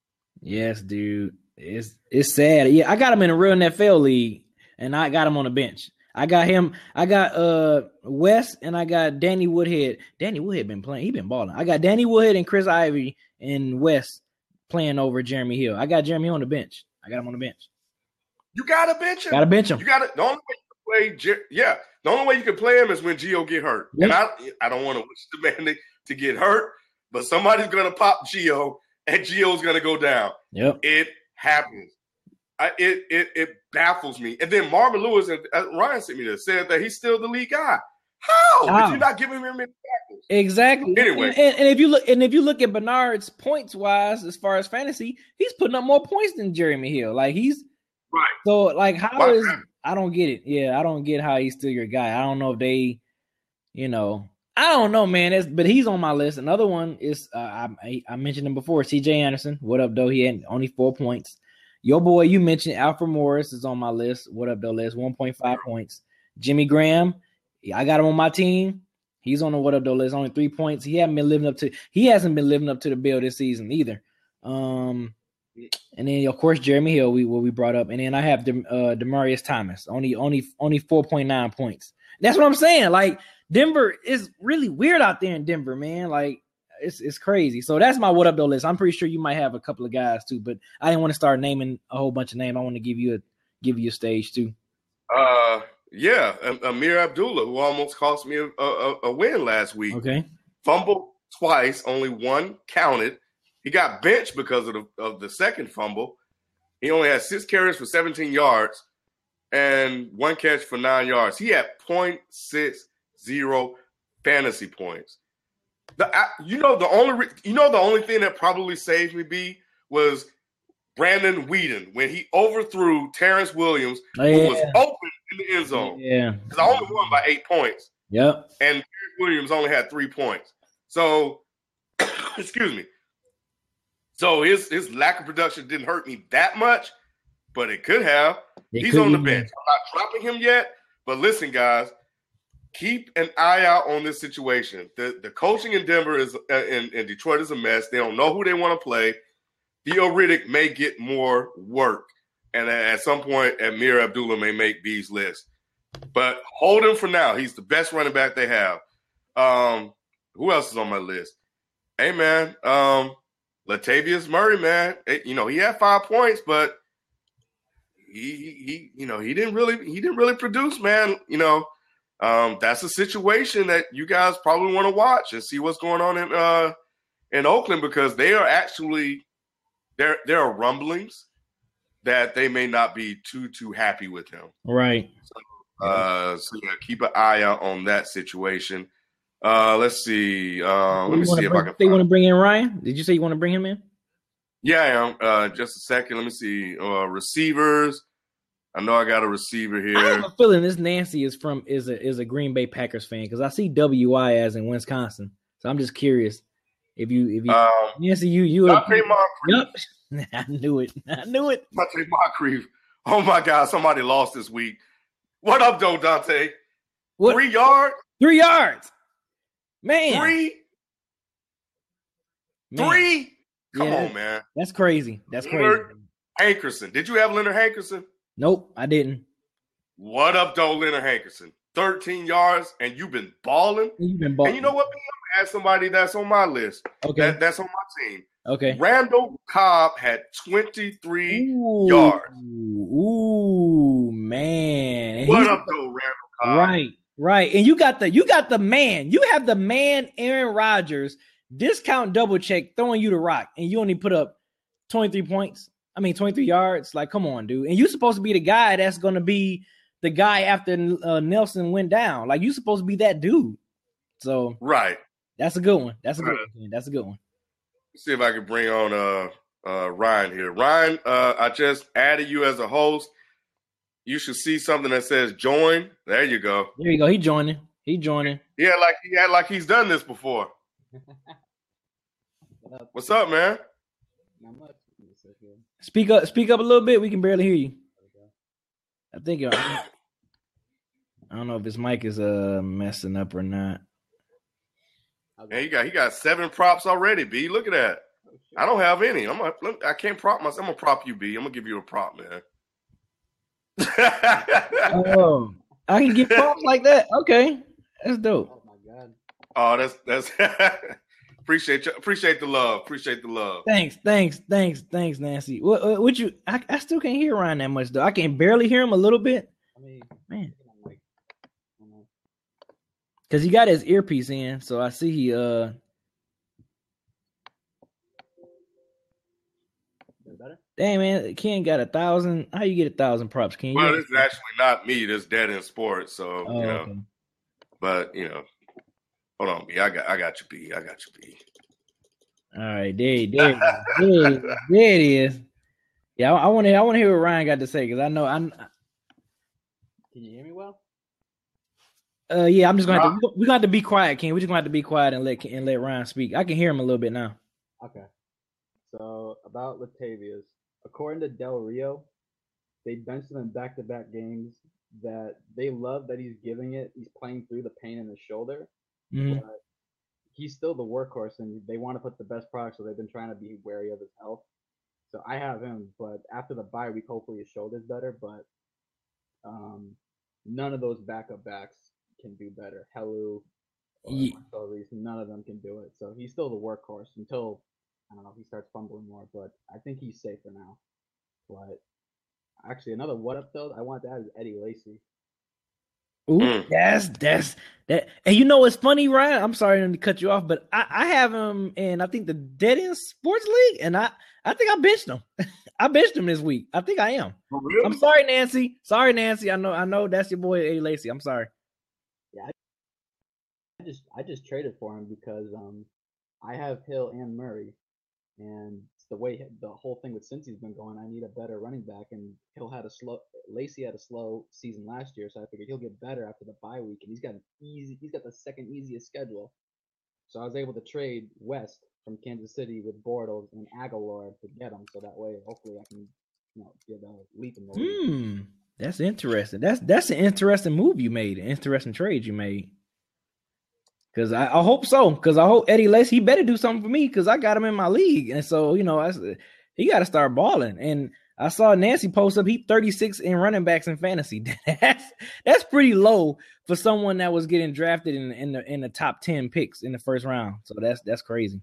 Yes, dude. It's it's sad. Yeah, I got him in a real N F L league, and I got him on the bench. I got him. I got uh Wes, and I got Danny Woodhead. Danny Woodhead been playing. He been balling. I got Danny Woodhead and Chris Ivy and Wes playing over Jeremy Hill. I got Jeremy on the bench. I got him on the bench. You gotta bench him. Gotta bench him. You gotta. The only way you can play, yeah. The only way you can play him is when Gio get hurt. Yep. And I, I don't want to wish the man to, to get hurt, but somebody's gonna pop Gio, and Gio's gonna go down. Yep. It happens. I, it it it baffles me. And then Marvin Lewis and uh, Ryan sent me this said that he's still the lead guy. How? How? Did you not give him any tackles? Exactly. Anyway, and, and, and if you look and if you look at Bernard's points wise, as far as fantasy, he's putting up more points than Jeremy Hill. Like he's right. So like, how Why? is I don't get it. Yeah, I don't get how he's still your guy. I don't know if they, you know, I don't know, man. It's, but he's on my list. Another one is uh, I I mentioned him before. C J Anderson. What up, though? He had only four points. Your boy, you mentioned Alfred Morris is on my list. What up, though? List one point five points. Jimmy Graham, I got him on my team. He's on the what up, though list. Only three points. He hasn't been living up to. He hasn't been living up to the bill this season either. Um, and then of course Jeremy Hill, we what we brought up, and then I have Dem, uh, Demarius Thomas, only only only four point nine points. That's what I'm saying. Like Denver is really weird out there in Denver, man. Like. It's it's crazy. So that's my what up though list. I'm pretty sure you might have a couple of guys too, but I didn't want to start naming a whole bunch of names. I want to give you a give you a stage too. Uh, yeah, Amir Abdullah, who almost cost me a, a, a win last week. Okay, fumbled twice, only one counted. He got benched because of the of the second fumble. He only had six carries for seventeen yards and one catch for nine yards. He had point six zero fantasy points. The, you know the only you know the only thing that probably saved me B was Brandon Whedon when he overthrew Terrence Williams, oh, yeah. who was open in the end zone. Yeah, because I only won by eight points. Yep. And Derek Williams only had three points. So, excuse me. So his his lack of production didn't hurt me that much, but it could have. It He's could on the even- bench. I'm not dropping him yet, but listen, guys, keep an eye out on this situation. The the coaching in Denver is uh, in, in Detroit is a mess. They don't know who they want to play. Theo Riddick may get more work, and at some point, Amir Abdullah may make B's list. But hold him for now. He's the best running back they have. Um, who else is on my list? Hey, man, um, Latavius Murray, man. It, you know, he had five points, but he, he, you know, he didn't really, he didn't really produce, man. You know, um, that's a situation that you guys probably want to watch and see what's going on in uh, in Oakland, because they are actually there. There are rumblings that they may not be too too happy with him. Right. So, Uh, so yeah, keep an eye out on that situation. Uh, let's see. Uh, let me see if bring, I can. They want to bring in Ryan. Did you say you want to bring him in? Yeah, I am. Uh, just a second. Let me see. Uh, receivers. I know I got a receiver here. I have a feeling this Nancy is from is a is a Green Bay Packers fan, because I see W I as in Wisconsin. So I'm just curious if you if you Um, Nancy you you. Dante Moncrief. Yep. I knew it. I knew it. Dante Moncrief. Oh my God! Somebody lost this week. What up, though, Dante? What? Three yards. Three yards. Man. Three. Man. Three. Come Yeah, on, man. That's crazy. That's crazy. Leonard Hankerson. Did you have Leonard Hankerson? Nope, I didn't. What up, though, Leonard Hankerson? thirteen yards, and you've been balling. You've been balling. And you know what? I'm gonna add somebody that's on my list. Okay. That, that's on my team. Okay. Randall Cobb had twenty-three Ooh, yards. Ooh, man. And What he's- up, though, Randall Cobb? Right, right. And you got the you got the man. You have the man, Aaron Rodgers, discount double check, throwing you the rock, and you only put up twenty-three points. I mean, twenty-three yards. Like, come on, dude. And you're supposed to be the guy that's going to be the guy after uh, Nelson went down. Like, you're supposed to be that dude. So Right. that's a good one. That's a good Right. one. That's a good one. Let's see if I can bring on uh, uh, Ryan here. Ryan, uh, I just added you as a host. You should see something that says join. There you go. There you go. He joining. He joining. Yeah, like he had like he's done this before. What's up, man? Not much. Speak up. Speak up a little bit. We can barely hear you. I think uh, I don't know if his mic is uh messing up or not. Man, he got he got seven props already, B. Look at that. I don't have any. I'm gonna, I can't prop myself. I'm gonna prop you, B. I'm gonna give you a prop, man. Oh, I can get props like that. Okay, that's dope. Oh my God. Oh, that's that's appreciate you. Appreciate the love. Appreciate the love. Thanks, thanks, thanks, thanks, Nancy. What, what, what you? I, I still can't hear Ryan that much though. I can barely hear him a little bit, I mean, man, like, I don't know. because he got his earpiece in. So I see he uh. Is it better? Dang man, Ken got a thousand. How you get a thousand props? Can you? Well, this is actually not me. This Dead in Sports. So Oh, you know, okay. but you know, hold on, B. I got I got you, B. I got you, B. All right, there, there, there, there it is. Yeah, I want to. I want to hear what Ryan got to say, because I know I'm. Can you hear me well? Uh, yeah, I'm just gonna. Have to, we're gonna have to be quiet, Ken. We're just gonna have to be quiet and let and let Ryan speak. I can hear him a little bit now. Okay. So about Latavius, according to Del Rio, they benched him in back-to-back games. That they love that he's giving it. He's playing through the pain in his shoulder, Mhm. but he's still the workhorse, and they want to put the best product. So they've been trying to be wary of his health. So I have him, but after the bye week, hopefully his shoulder's better. But um, none of those backup backs can do better. Helu, or Ye- Marcel Reese, none of them can do it. So he's still the workhorse until, I don't know, he starts fumbling more. But I think he's safe for now. But actually, another what up though I want to add is Eddie Lacy. Ooh, Mm. that's that's that. And you know what's funny, Ryan? I'm sorry to cut you off, but I, I have him in I think the Dead End Sports League, and I I think I benched him. I benched him this week. I think I am. For real? I'm sorry, Nancy. Sorry, Nancy. I know I know that's your boy Eddie Lacy. I'm sorry. I just I just traded for him because um I have Hill and Murray, and the way the whole thing with Cincy's been going, I need a better running back, and Hill had a slow. Lacey had a slow season last year, so I figured he'll get better after the bye week, and he's got an easy. He's got the second easiest schedule, so I was able to trade West from Kansas City with Bortles and Aguilar to get him, so that way, hopefully, I can, you know, get a leap in the league. Hmm, that's interesting. That's that's an interesting move you made. An interesting trade you made. Because I, I hope so. Because I hope Eddie Lacy, he better do something for me because I got him in my league. And so, you know, I, he got to start balling. And I saw Nancy post up, he thirty-six in running backs in fantasy. that's, that's pretty low for someone that was getting drafted in, in the in the top ten picks in the first round. So that's that's crazy.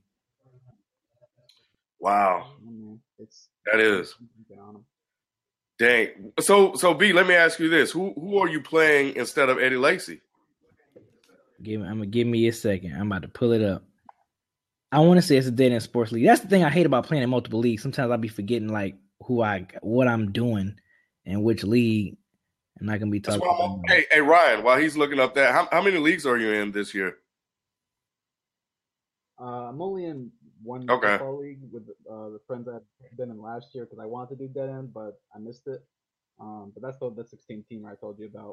Wow. It's, that is. Dang. So, so B, let me ask you this. Who who are you playing instead of Eddie Lacy? Give, I'm gonna give me a second. I'm about to pull it up. I want to say it's a Dead End Sports League. That's the thing I hate about playing in multiple leagues. Sometimes I'll be forgetting like who I, what I'm doing, and which league. I'm not gonna be talking. About hey, hey, Ryan, while he's looking up that, how, how many leagues are you in this year? Uh, I'm only in one okay. football league with uh, the friends I've been in last year because I wanted to do Dead End, but I missed it. Um, but that's the the sixteen team I told you about.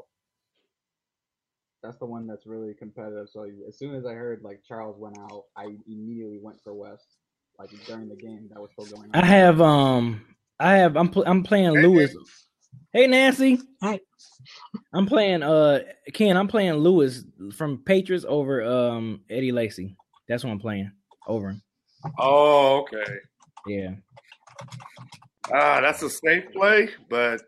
That's the one that's really competitive. So as soon as I heard like Charles went out, I immediately went for West. Like during the game, that was still going on. I have um, I have I'm pl- I'm playing hey, Lewis. Nancy. Hey Nancy, hi. I'm playing uh Ken. I'm playing Lewis from Patriots over um Eddie Lacy. That's what I'm playing over him. Oh, okay. Yeah. Ah, that's a safe play, but.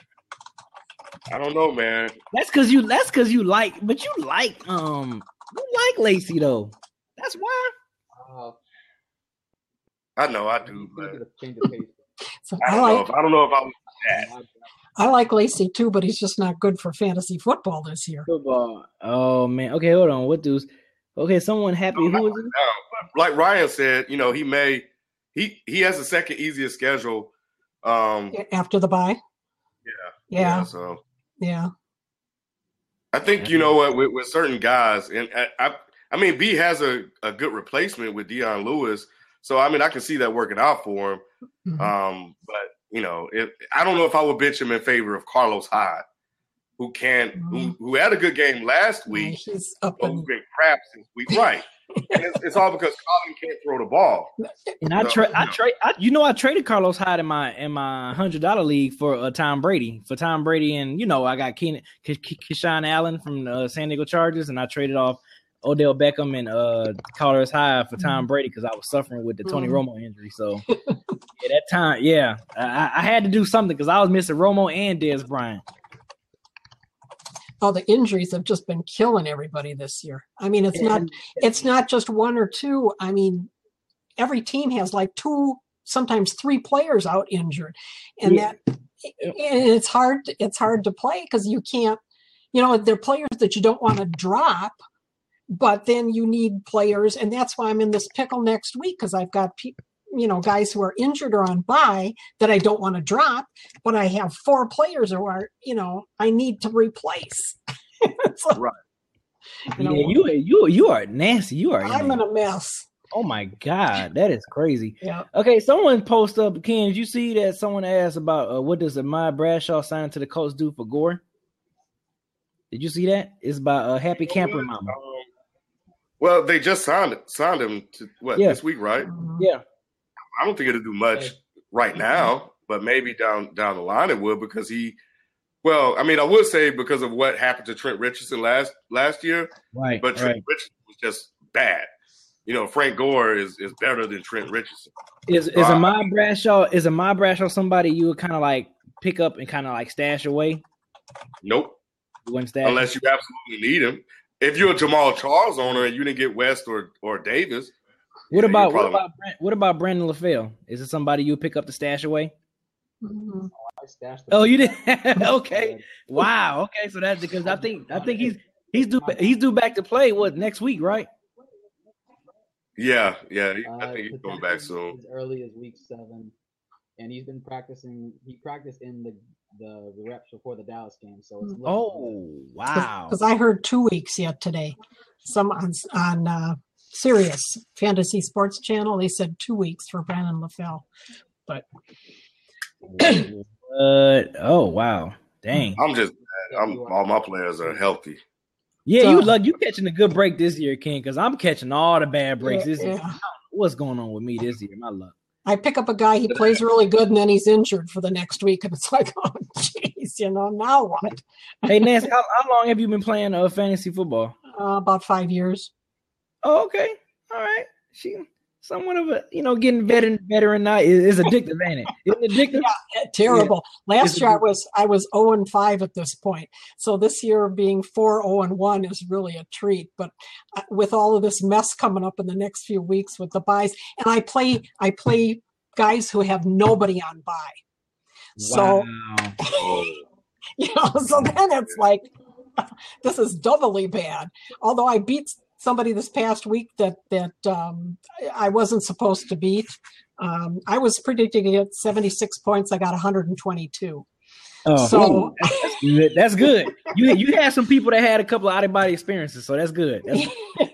I don't know, man. That's because you. That's because you like, but you like, um, you like Lacy though. That's why. Uh, I know I do, but so I, don't I, like, know if, I don't know if I was that. I like Lacy too, but he's just not good for fantasy football this year. Football. Oh man. Okay, hold on. What dudes? Okay, someone happy. No, Who is it? Like Ryan said, you know, he may he he has the second easiest schedule. Um, after the bye. Yeah. Yeah. yeah so. Yeah, I think you know what with, with certain guys, and I, I, I mean B has a, a good replacement with Dion Lewis, so I mean I can see that working out for him. Mm-hmm. Um, but you know, if, I don't know if I would bench him in favor of Carlos Hyde, who can mm-hmm. who who had a good game last week, yeah, he's up but who's been crap this week, right? And it's, it's all because Colin can't throw the ball. And I trade, I trade, you know, I traded Carlos Hyde in my in my hundred dollar league for uh, Tom Brady for Tom Brady, and you know, I got Keenan, K- K- Keyshawn Allen from the uh, San Diego Chargers, and I traded off Odell Beckham and uh, Carlos Hyde for Tom Brady because I was suffering with the Tony mm. Romo injury. So yeah, that time, yeah, I, I had to do something because I was missing Romo and Dez Bryant. Oh, the injuries have just been killing everybody this year. I mean, it's not it's not just one or two. I mean, every team has like two, sometimes three players out injured, and yeah. that and it's hard. It's hard to play because you can't. You know, they're players that you don't want to drop, but then you need players, and that's why I'm in this pickle next week because I've got people. You know, guys who are injured or on bye that I don't want to drop, but I have four players who are, you know, I need to replace. So, right. You know, yeah, you you you are nasty. You are. I'm in a mess. Oh my God, that is crazy. Yeah. Okay, someone posted up. Ken, did you see that someone asked about uh, what does Ahmad Bradshaw sign to the Colts do for Gore? Did you see that? It's by uh, Happy Camper Mama. Um, well, they just signed it, signed him to what yeah. this week, right? Yeah. I don't think it'll do much right now, but maybe down down the line it will because he. Well, I mean, I would say because of what happened to Trent Richardson last last year, right? But Trent right. Richardson was just bad. You know, Frank Gore is, is better than Trent Richardson. Is is uh, Ahmad Bradshaw is Ahmad Bradshaw somebody you would kind of like pick up and kind of like stash away? Nope. You wouldn't stash unless you absolutely need him. If you're a Jamal Charles owner and you didn't get West or or Davis. What yeah, about what about what about Brandon LaFell? Is it somebody you pick up the stash away? Mm-hmm. I stashed oh, you did? Okay. Wow. Okay. So that's because I think I think he's he's due he's due back to play what next week, right? Yeah, yeah. He, uh, I think he's going back soon. As early as week seven, and he's been practicing. He practiced in the the reps before the Dallas game. So it's oh wow. Because I heard two weeks yet today. Some on on uh, Sirius Fantasy Sports Channel. They said two weeks for Brandon LaFell, but uh, oh wow, dang! I'm just I'm all my players are healthy. Yeah, So- you look you catching a good break this year, King, because I'm catching all the bad breaks this year. Yeah. I don't know what's going on with me this year? My luck. I pick up a guy, he plays really good, and then he's injured for the next week, and it's like, oh, jeez, you know, now what? Hey, Nancy, how, how long have you been playing uh, fantasy football? Uh, about five years. Oh, okay, all right. She somewhat of a you know getting better better and not is, is addictive, ain't it? Isn't it addictive? Yeah, terrible. Last It's year I addictive. was I was zero and five at this point, so this year being four zero and one is really a treat. But uh, with all of this mess coming up in the next few weeks with the buys, and I play I play guys who have nobody on buy, so Wow. Oh, you know, so then it's like this is doubly bad. Although I beat somebody this past week that that um, I wasn't supposed to beat. Um, I was predicting to get seventy-six points. I got one hundred twenty-two. Oh, So- that's good. That's good. You you had some people that had a couple of out of body experiences, so that's good. That's,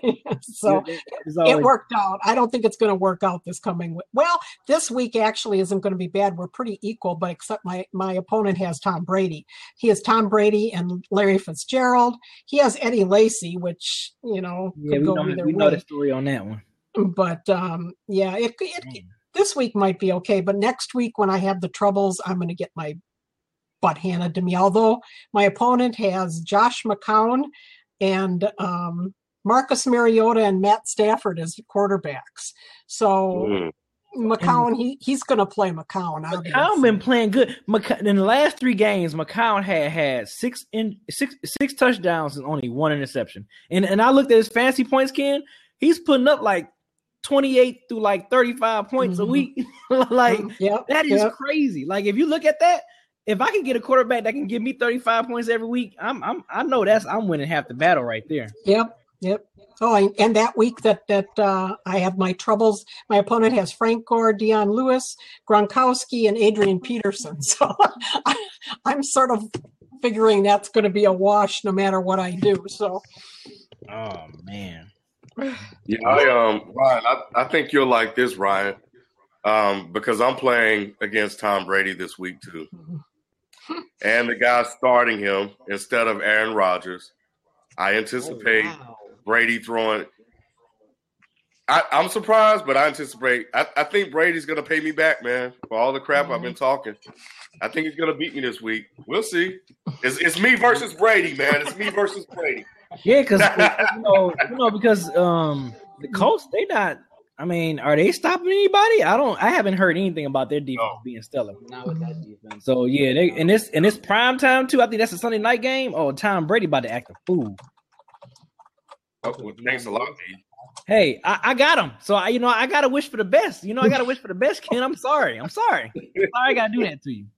so it's it always- worked out. I don't think it's going to work out this coming week. Well, this week actually isn't going to be bad. We're pretty equal, but except my my opponent has Tom Brady. He has Tom Brady and Larry Fitzgerald. He has Eddie Lacy, which you know Yeah, could we go know either we know the way. story on that one. But um, yeah, it, it, this week might be okay. But next week, when I have the troubles, I'm going to get my butt handed to me. Although my opponent has Josh McCown and um, Marcus Mariota and Matt Stafford as quarterbacks. So mm. McCown, he, he's going to play McCown. McCown obviously. been playing good. McC- in the last three games, McCown had had six in six six touchdowns and only one interception. And and I looked at his fantasy points, Ken. He's putting up like twenty-eight through like thirty-five points Mhm. a week. Like Yep, that is yep. crazy. Like if you look at that, if I can get a quarterback that can give me thirty-five points every week, I'm I'm I know that's I'm winning half the battle right there. Yep, yep. Oh, and, and that week that that uh, I have my troubles, my opponent has Frank Gore, Deion Lewis, Gronkowski, and Adrian Peterson. So I, I'm sort of figuring that's going to be a wash no matter what I do. So Oh man. Yeah, I um Ryan, I, I think you'll like this, Ryan. Um, because I'm playing against Tom Brady this week too. And the guy starting him instead of Aaron Rodgers. I anticipate Oh, wow. Brady throwing. I, I'm surprised, but I anticipate. I, I think Brady's going to pay me back, man, for all the crap I've been talking. I think he's going to beat me this week. We'll see. It's, it's me versus Brady, man. It's me versus Brady. Yeah, because you know, you know, because um the Colts, they not. I mean, are they stopping anybody? I don't. I haven't heard anything about their defense No. being stellar. Not with that defense. So yeah, they and this and this prime time too. I think that's a Sunday night game. Oh, Tom Brady about to act a fool. Oh, well, thanks a lot, D. Hey, I, I got him. So I, you know, I gotta wish for the best. You know, I gotta wish for the best, Ken. I'm sorry. I'm sorry. I'm sorry I gotta do that to you.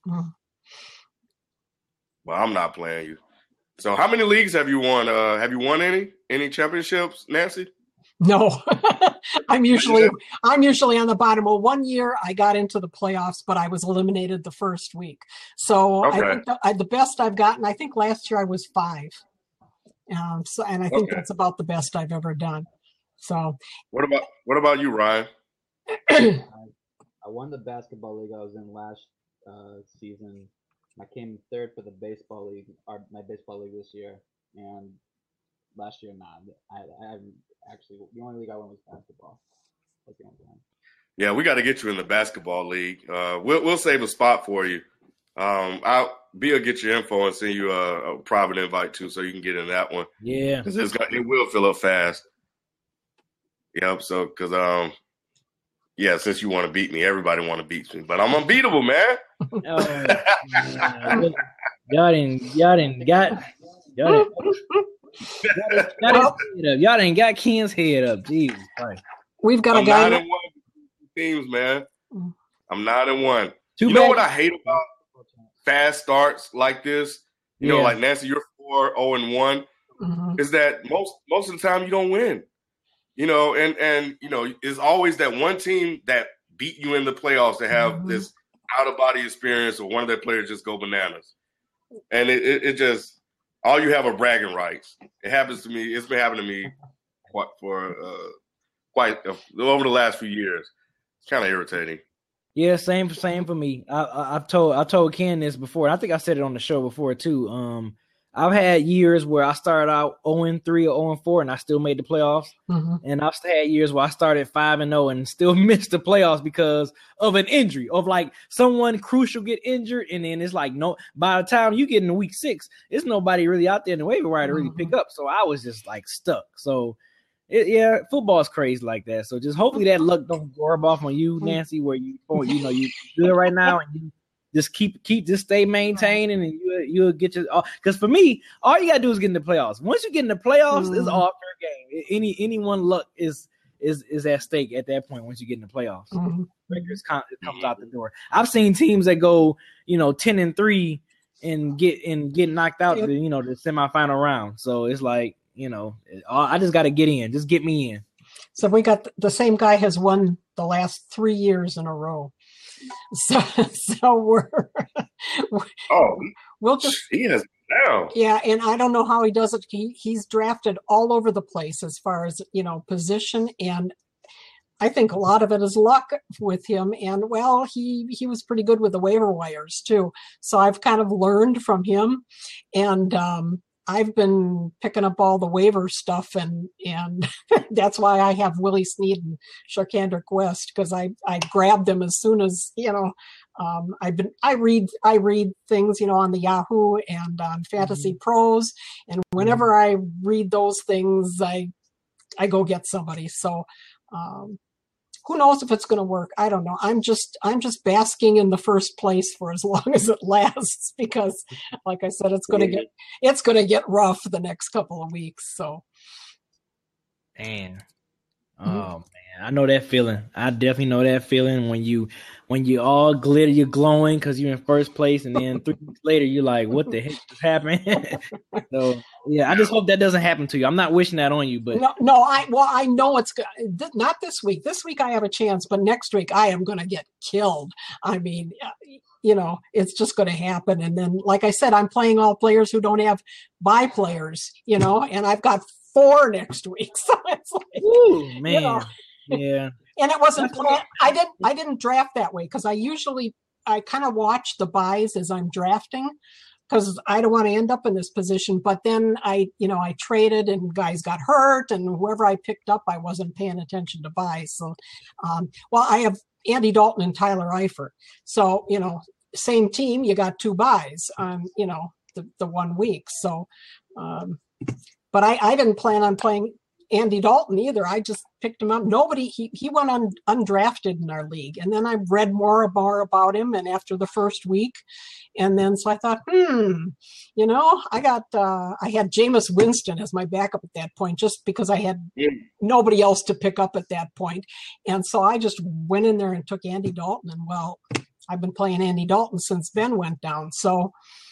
Well, I'm not playing you. So, how many leagues have you won? Uh, have you won any any championships, Nancy? no, I'm usually I'm usually on the bottom. Well, one year I got into the playoffs, but I was eliminated the first week. So Okay. I think the, I, the best I've gotten. I think last year I was five. Um, so and I think Okay. that's about the best I've ever done. So What about what about you, Ryan? I won the basketball league I was in last uh, season. I came third for the baseball league, our, my baseball league this year, and last year not. I, I actually the only league I won was basketball. That's the only one. Yeah, we got to get you in the basketball league. Uh, we'll we'll save a spot for you. Um, I'll Bill get your info and send you a, a private invite too, so you can get in that one Yeah. because it's got it will fill up fast. Yep. So because um, yeah, since you want to beat me, everybody want to beat me, but I'm unbeatable, man. Oh, man. Y'all didn't. Y'all didn't got. Y'all didn't. Y'all got his head up. Y'all didn't got Ken's head up. Jesus Christ. we've got a I'm guy. nine and one teams, man. I'm nine and one. Too You bad. know what I hate about fast starts like this? You know, Yeah. like Nancy, you're four, zero, and one. Mhm. Is that most most of the time you don't win? You know, and and you know, it's always that one team that beat you in the playoffs that have Mhm. this out of body experience, or one of their players just go bananas, and it, it, it just all you have are bragging rights. It happens to me. It's been happening to me quite for uh, quite uh, over the last few years. It's kind of irritating. Yeah, same same for me. I, I I've told I told Ken this before. I think I said it on the show before too. Um, I've had years where I started out zero and three or zero and four, and I still made the playoffs. Mm-hmm. And I've had years where I started five and zero and still missed the playoffs because of an injury, of like someone crucial get injured, and then it's like no. By the time you get into week six, there's nobody really out there in the waiver wire to really Mm-hmm. pick up. So I was just like stuck. So. It, yeah, football is crazy like that. So just hopefully that luck don't rub off on you, Nancy, where you you know you good right now and you just keep keep just stay maintaining and you you'll get your because for me all you gotta do is get in the playoffs. Once you get in the playoffs, mm-hmm. it's all fair game. Any anyone luck is is is at stake at that point once you get in the playoffs. Mm-hmm. Records come, it comes out the door. I've seen teams that go you know ten and three and get and get knocked out yep. the, you know the semifinal round. So it's like. You know, I just got to get in. Just get me in. So we got the same guy has won the last three years in a row. So, so we're, we're oh, we'll just he is now. Yeah, and I don't know how he does it. He he's drafted all over the place as far as you know position, and I think a lot of it is luck with him. And well, he he was pretty good with the waiver wires too. So I've kind of learned from him, and. um I've been picking up all the waiver stuff, and and that's why I have Willie Snead and Sharkandrick West because I, I grabbed them as soon as you know um, I've been I read I read things you know on the Yahoo and on Fantasy mm-hmm. Pros, and whenever mm-hmm. I read those things, I I go get somebody. So. Um, Who knows if it's going to work? I don't know. I'm just I'm just basking in the first place for as long as it lasts because, like I said, it's going to get it's going to get rough the next couple of weeks. So, man, oh mm-hmm. man, I know that feeling. I definitely know that feeling when you when you all glitter, you're glowing because you're in first place, and then three weeks later you're like, "What the heck is happening?" So, yeah, I just hope that doesn't happen to you. I'm not wishing that on you, but no, no, I well, I know it's not this week. This week I have a chance, but next week I am going to get killed. I mean, you know, it's just going to happen. And then, like I said, I'm playing all players who don't have bye players, you know, and I've got four next week. So it's like, ooh, man, you know, yeah. And it wasn't planned. I didn't. I didn't draft that way because I usually I kind of watch the buys as I'm drafting because I don't want to end up in this position. But then I, you know, I traded and guys got hurt, and whoever I picked up, I wasn't paying attention to buys. So, um, well, I have Andy Dalton and Tyler Eifert. So you know, same team, you got two buys on you know the the one week. So, um, but I I didn't plan on playing Andy Dalton either. I just picked him up. Nobody, he, he went un, undrafted in our league. And then I read more, more about him. And after the first week, and then so I thought, hmm, you know, I got, uh, I had Jameis Winston as my backup at that point, just because I had yeah. nobody else to pick up at that point. And so I just went in there and took Andy Dalton. And well, I've been playing Andy Dalton since Ben went down. So,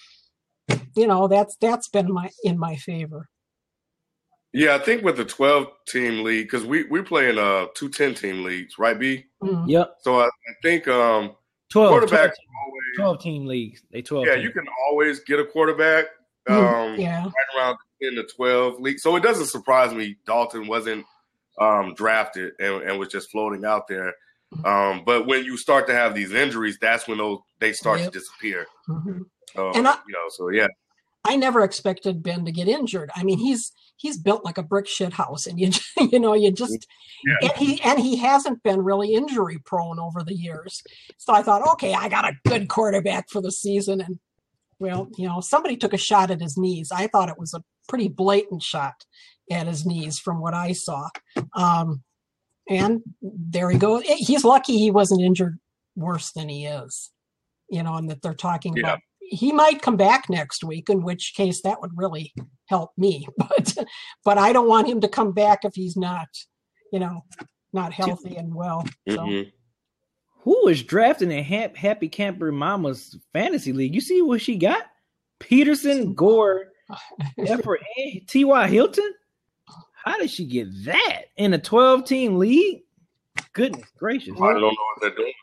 you know, that's, that's been my, in my favor. Yeah, I think with the twelve-team league, because we, we play in uh, two ten-team leagues, right, B? Mm-hmm. Yep. So I, I think um, twelve, quarterbacks always – twelve-team leagues. They twelve. Yeah, team. you can always get a quarterback um, mm, yeah. right around in the twelve league. So it doesn't surprise me Dalton wasn't um, drafted and, and was just floating out there. Um, but when you start to have these injuries, that's when those they start yep. to disappear. Mm-hmm. Um, and I, you know, so yeah. I never expected Ben to get injured. I mean, he's he's built like a brick shit house, and you you know you just yeah. and he and he hasn't been really injury prone over the years. So I thought, okay, I got a good quarterback for the season, and well, you know, somebody took a shot at his knees. I thought it was a pretty blatant shot at his knees from what I saw, um, and there he goes. He's lucky he wasn't injured worse than he is, you know, and that they're talking yeah. about. He might come back next week, in which case that would really help me. But but I don't want him to come back if he's not, you know, not healthy and well. So. Mm-hmm. Who was drafted in Happy Camper Mama's fantasy league? You see what she got? Peterson, Gore, Effort, T Y. Hilton? How did she get that in a twelve-team league? Goodness gracious. I don't know what they're doing.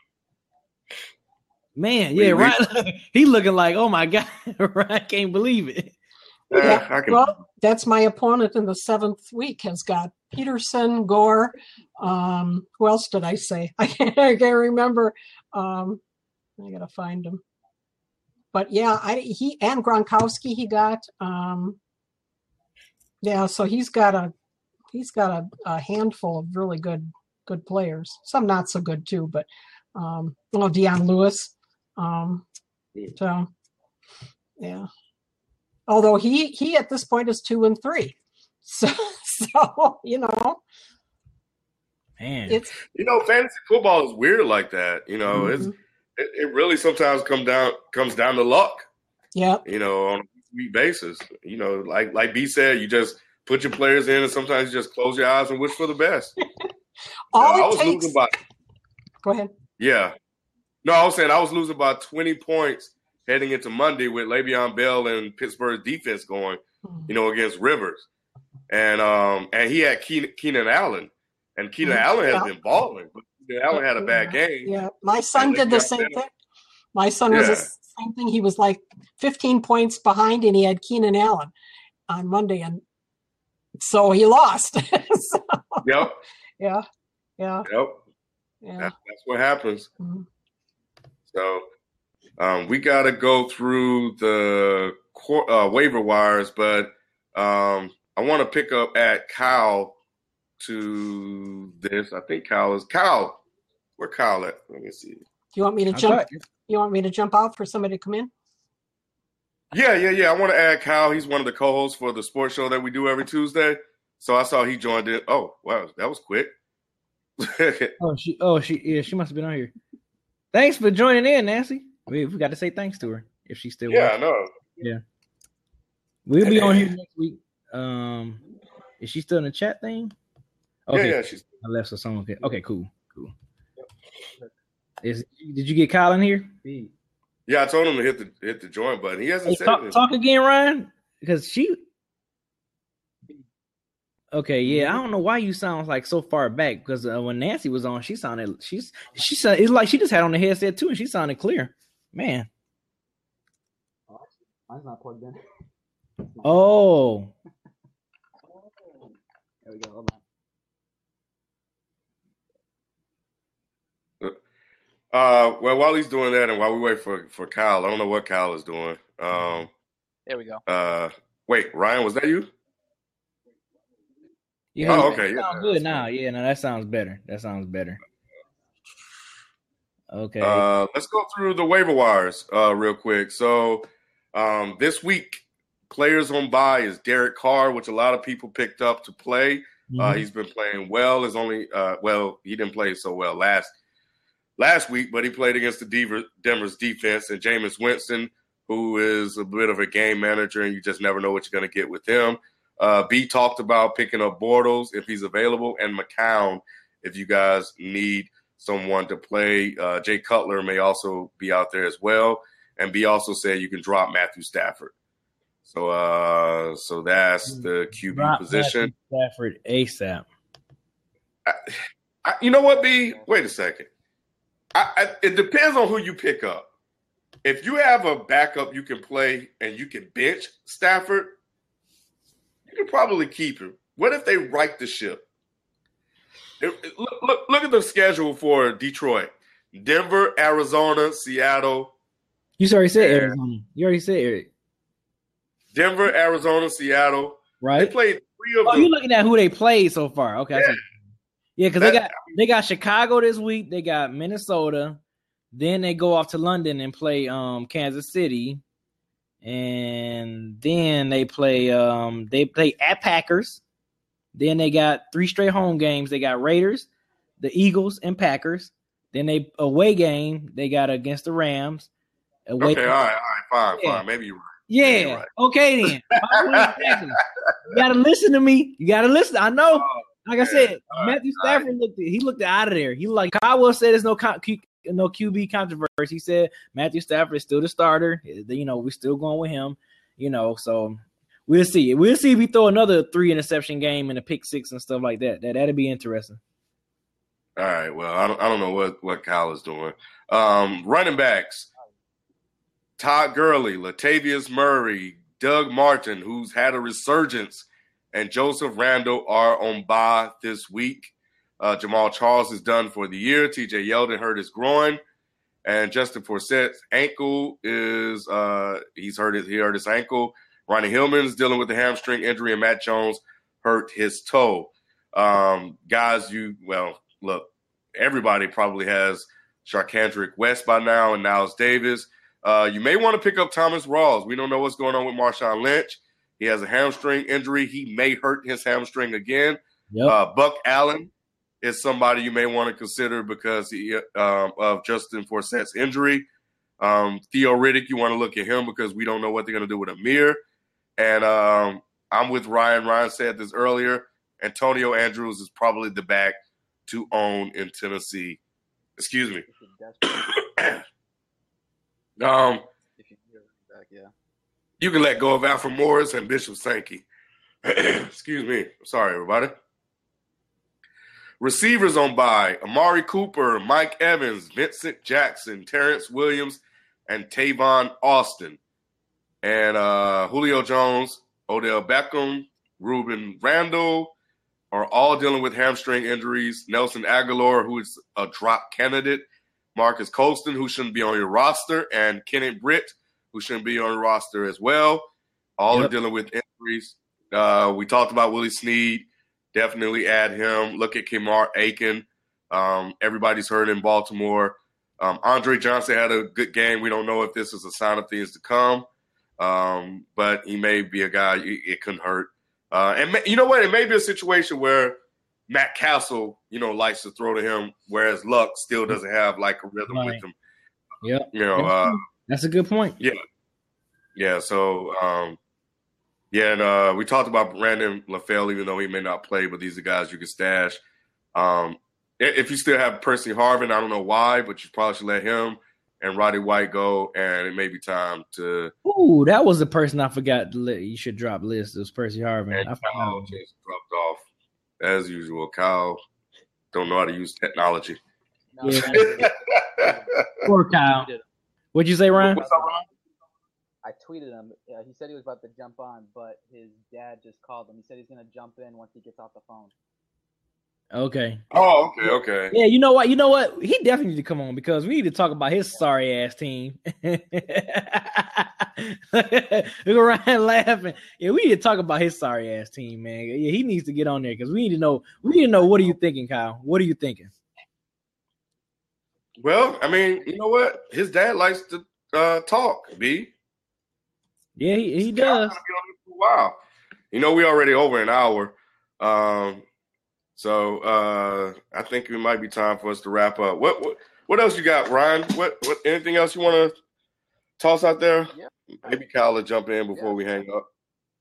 Man, yeah, right. He looking like, oh my God, right? I can't believe it. Eh, Yeah, I can. well, that's my opponent in the seventh week has got Peterson, Gore. Um, who else did I say? I can't, I can't remember. Um, I gotta find him. But yeah, I he and Gronkowski he got. Um, yeah, so he's got a he's got a, a handful of really good good players. Some not so good too, but um, well, Deion Lewis. Um, so yeah. Although he he at this point is two and three, so so you know, Man, it's You know, fantasy football is weird like that. You know, Mhm. it's it, it really sometimes come down comes down to luck. yeah. You know, on a week basis. You know, like like B said, you just put your players in, and sometimes you just close your eyes and wish for the best. You know, All I it was takes. losing by Go ahead. yeah. No, I was saying I was losing by twenty points heading into Monday with Le'Veon Bell and Pittsburgh's defense going, you know, against Rivers, and um and he had Keenan, Keenan Allen, and Keenan Mhm. Allen has Yeah. been balling, but Keenan Allen had a bad game. Yeah, my son And did the Le'Veon same Bell- thing. My son was the Yeah. same thing. He was like fifteen points behind, and he had Keenan Allen on Monday, and so he lost. So, Yep, yeah, yeah, yep. yeah. That's, that's what happens. Mhm. So um, we got to go through the qu- uh, waiver wires, but um, I want to pick up at Kyle to this. I think Kyle is Kyle. Where Kyle at? Let me see. Do you want me to I jump? thought- You want me to jump out for somebody to come in? Yeah, yeah, yeah. I want to add Kyle. He's one of the co-hosts for the sports show that we do every Tuesday. So I saw he joined in. Oh, wow, that was quick. oh, she, oh, she, yeah, she must have been on here. Thanks for joining in, Nancy. We we got to say thanks to her if she's still yeah, I watching. know. Yeah, we'll be on here next week. Um, is she still in the chat thing? Okay, Yeah, yeah. She's I left her song. Okay, okay, cool, cool. Is did you get Kyle in here? yeah. I told him to hit the hit the join button. He hasn't Hey, said talk, anything. talk again, Ryan, because she. Okay, yeah, I don't know why you sound like so far back because uh, when Nancy was on, she sounded she's she sounded it's like she just had on the headset too, and she sounded clear, man. Mine's not plugged in. Oh, There we go. Hold on. Uh, well, while he's doing that, and while we wait for for Kyle, I don't know what Kyle is doing. Um, There we go. uh, wait, Ryan, was that you? yeah, Oh, you okay, yeah, sound good now. Yeah, no, that sounds better. That sounds better. Okay. Uh, let's go through the waiver wires uh, real quick. So um, this week, players on bye is Derek Carr, which a lot of people picked up to play. Mhm. Uh, he's been playing well. Is only uh, well, he didn't play so well last last week, but he played against the Denver, Denver's defense, and Jameis Winston, who is a bit of a game manager, and you just never know what you're going to get with him. Uh, B talked about picking up Bortles if he's available, and McCown if you guys need someone to play. Uh, Jay Cutler may also be out there as well, and B also said you can drop Matthew Stafford. So, uh, so that's the Q B Drop position. Matthew Stafford ASAP. I, I, you know what, B? Wait a second. I, I, it depends on who you pick up. If you have a backup you can play and you can bench Stafford, you can probably keep him. What if they right the ship? It, it, look, look, look at the schedule for Detroit. Denver, Arizona, Seattle. You already said Yeah. Arizona. You already said Eric, Denver, Arizona, Seattle. They right? played three of Oh, them. you're looking at who they played so far. Okay, I Yeah. see. Yeah, because they That- got they got Chicago this week. They got Minnesota. Then they go off to London and play um Kansas City, and then they play um they play at Packers. Then they got three straight home games. They got Raiders, the Eagles, and Packers. Then they away game they got against the Rams. Away Okay, all right, all right, fine, Yeah. fine. Maybe you're right. Yeah. You're right. Okay then. My point exactly. You gotta listen to me. You gotta listen. I know. Like I said, All right, Matthew all right. Stafford looked he looked out of there. He like Kyle said there's no con- Q, no Q B controversy. He said Matthew Stafford is still the starter. You know, we're still going with him. You know, so we'll see. We'll see if we throw another three interception game and a pick six and stuff like that. That that'd be interesting. All right. Well, I don't, I don't know what, what Kyle is doing. Um, running backs: Todd Gurley, Latavius Murray, Doug Martin, who's had a resurgence, and Joseph Randle are on bye this week. Uh, Jamal Charles is done for the year. T J Yeldon hurt his groin. And Justin Forsett's ankle is uh, – he's hurt his, he hurt his ankle. Ronnie Hillman's dealing with a hamstring injury, and Matt Jones hurt his toe. Um, guys, you – well, look, everybody probably has Sharkandrick West by now and Niles Davis. Uh, you may want to pick up Thomas Rawls. We don't know what's going on with Marshawn Lynch. He has a hamstring injury. He may hurt his hamstring again. Yep. Uh, Buck Allen is somebody you may want to consider because he, um, of Justin Forsett's injury. Um, Theo Riddick, you want to look at him because we don't know what they're going to do with Amir. And um, I'm with Ryan. Ryan said this earlier. Antonio Andrews is probably the back to own in Tennessee. Excuse me. um, If you back, yeah. You can let go of Alfred Morris and Bishop Sankey. Excuse me. Sorry, everybody. Receivers on bye: Amari Cooper, Mike Evans, Vincent Jackson, Terrence Williams, and Tavon Austin. And uh, Julio Jones, Odell Beckham, Ruben Randall are all dealing with hamstring injuries. Nelson Aguilar, who is a drop candidate. Marcus Colston, who shouldn't be on your roster. And Kenneth Britt, who shouldn't be on your roster as well. All yep. are dealing with injuries. Uh, we talked about Willie Snead. Definitely add him. Look at Kamar Aiken. Um, everybody's hurt in Baltimore. Um, Andre Johnson had a good game. We don't know if this is a sign of things to come, um, but he may be a guy it, it couldn't hurt. Uh, and may, you know what? It may be a situation where Matt Castle, you know, likes to throw to him, whereas Luck still doesn't have like a rhythm right. with him. Yeah, you know, uh, that's a good point. Yeah, yeah. So. Um, Yeah, and uh, we talked about Brandon LaFell, even though he may not play, but these are guys you can stash. Um, if you still have Percy Harvin, I don't know why, but you probably should let him and Roddy White go, and it may be time to – Ooh, that was the person I forgot to let, you should drop list. It was Percy Harvin. And I Kyle just dropped off, as usual. Kyle don't know how to use technology. No, yeah. Poor Kyle. What'd you say, Ryan? What's up, Ryan? I tweeted him. Uh, he said he was about to jump on, but his dad just called him. He said he's going to jump in once he gets off the phone. Okay. Oh, okay, okay. Yeah, you know what? You know what? He definitely needs to come on because we need to talk about his sorry ass team. Look at Ryan laughing. Yeah, we need to talk about his sorry ass team, man. Yeah, he needs to get on there because we need to know. We need to know. What are you thinking, Kyle? What are you thinking? Well, I mean, you know what? His dad likes to uh, talk. B. Yeah, he, he does. Wow. You know, we already over an hour. Um, so uh, I think it might be time for us to wrap up. What what, what else you got, Ryan? What what anything else you want to toss out there? Yeah. Maybe Kyle will jump in before yeah. we hang up.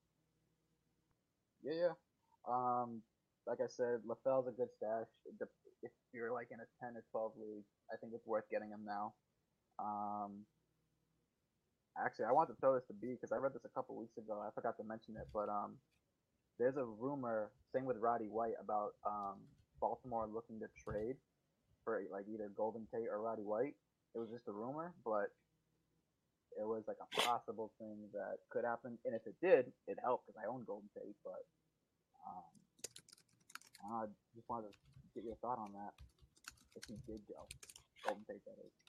Yeah, yeah. Um, like I said, LaFell's a good stash. If you're like in a ten or twelve league, I think it's worth getting him now. Um, Actually, I wanted to throw this to B because I read this a couple weeks ago. I forgot to mention it, but um, there's a rumor, same with Roddy White, about um, Baltimore looking to trade for like either Golden Tate or Roddy White. It was just a rumor, but it was like a possible thing that could happen. And if it did, it helped because I own Golden Tate. But um, I just wanted to get your thought on that. If he did go, Golden Tate, that is.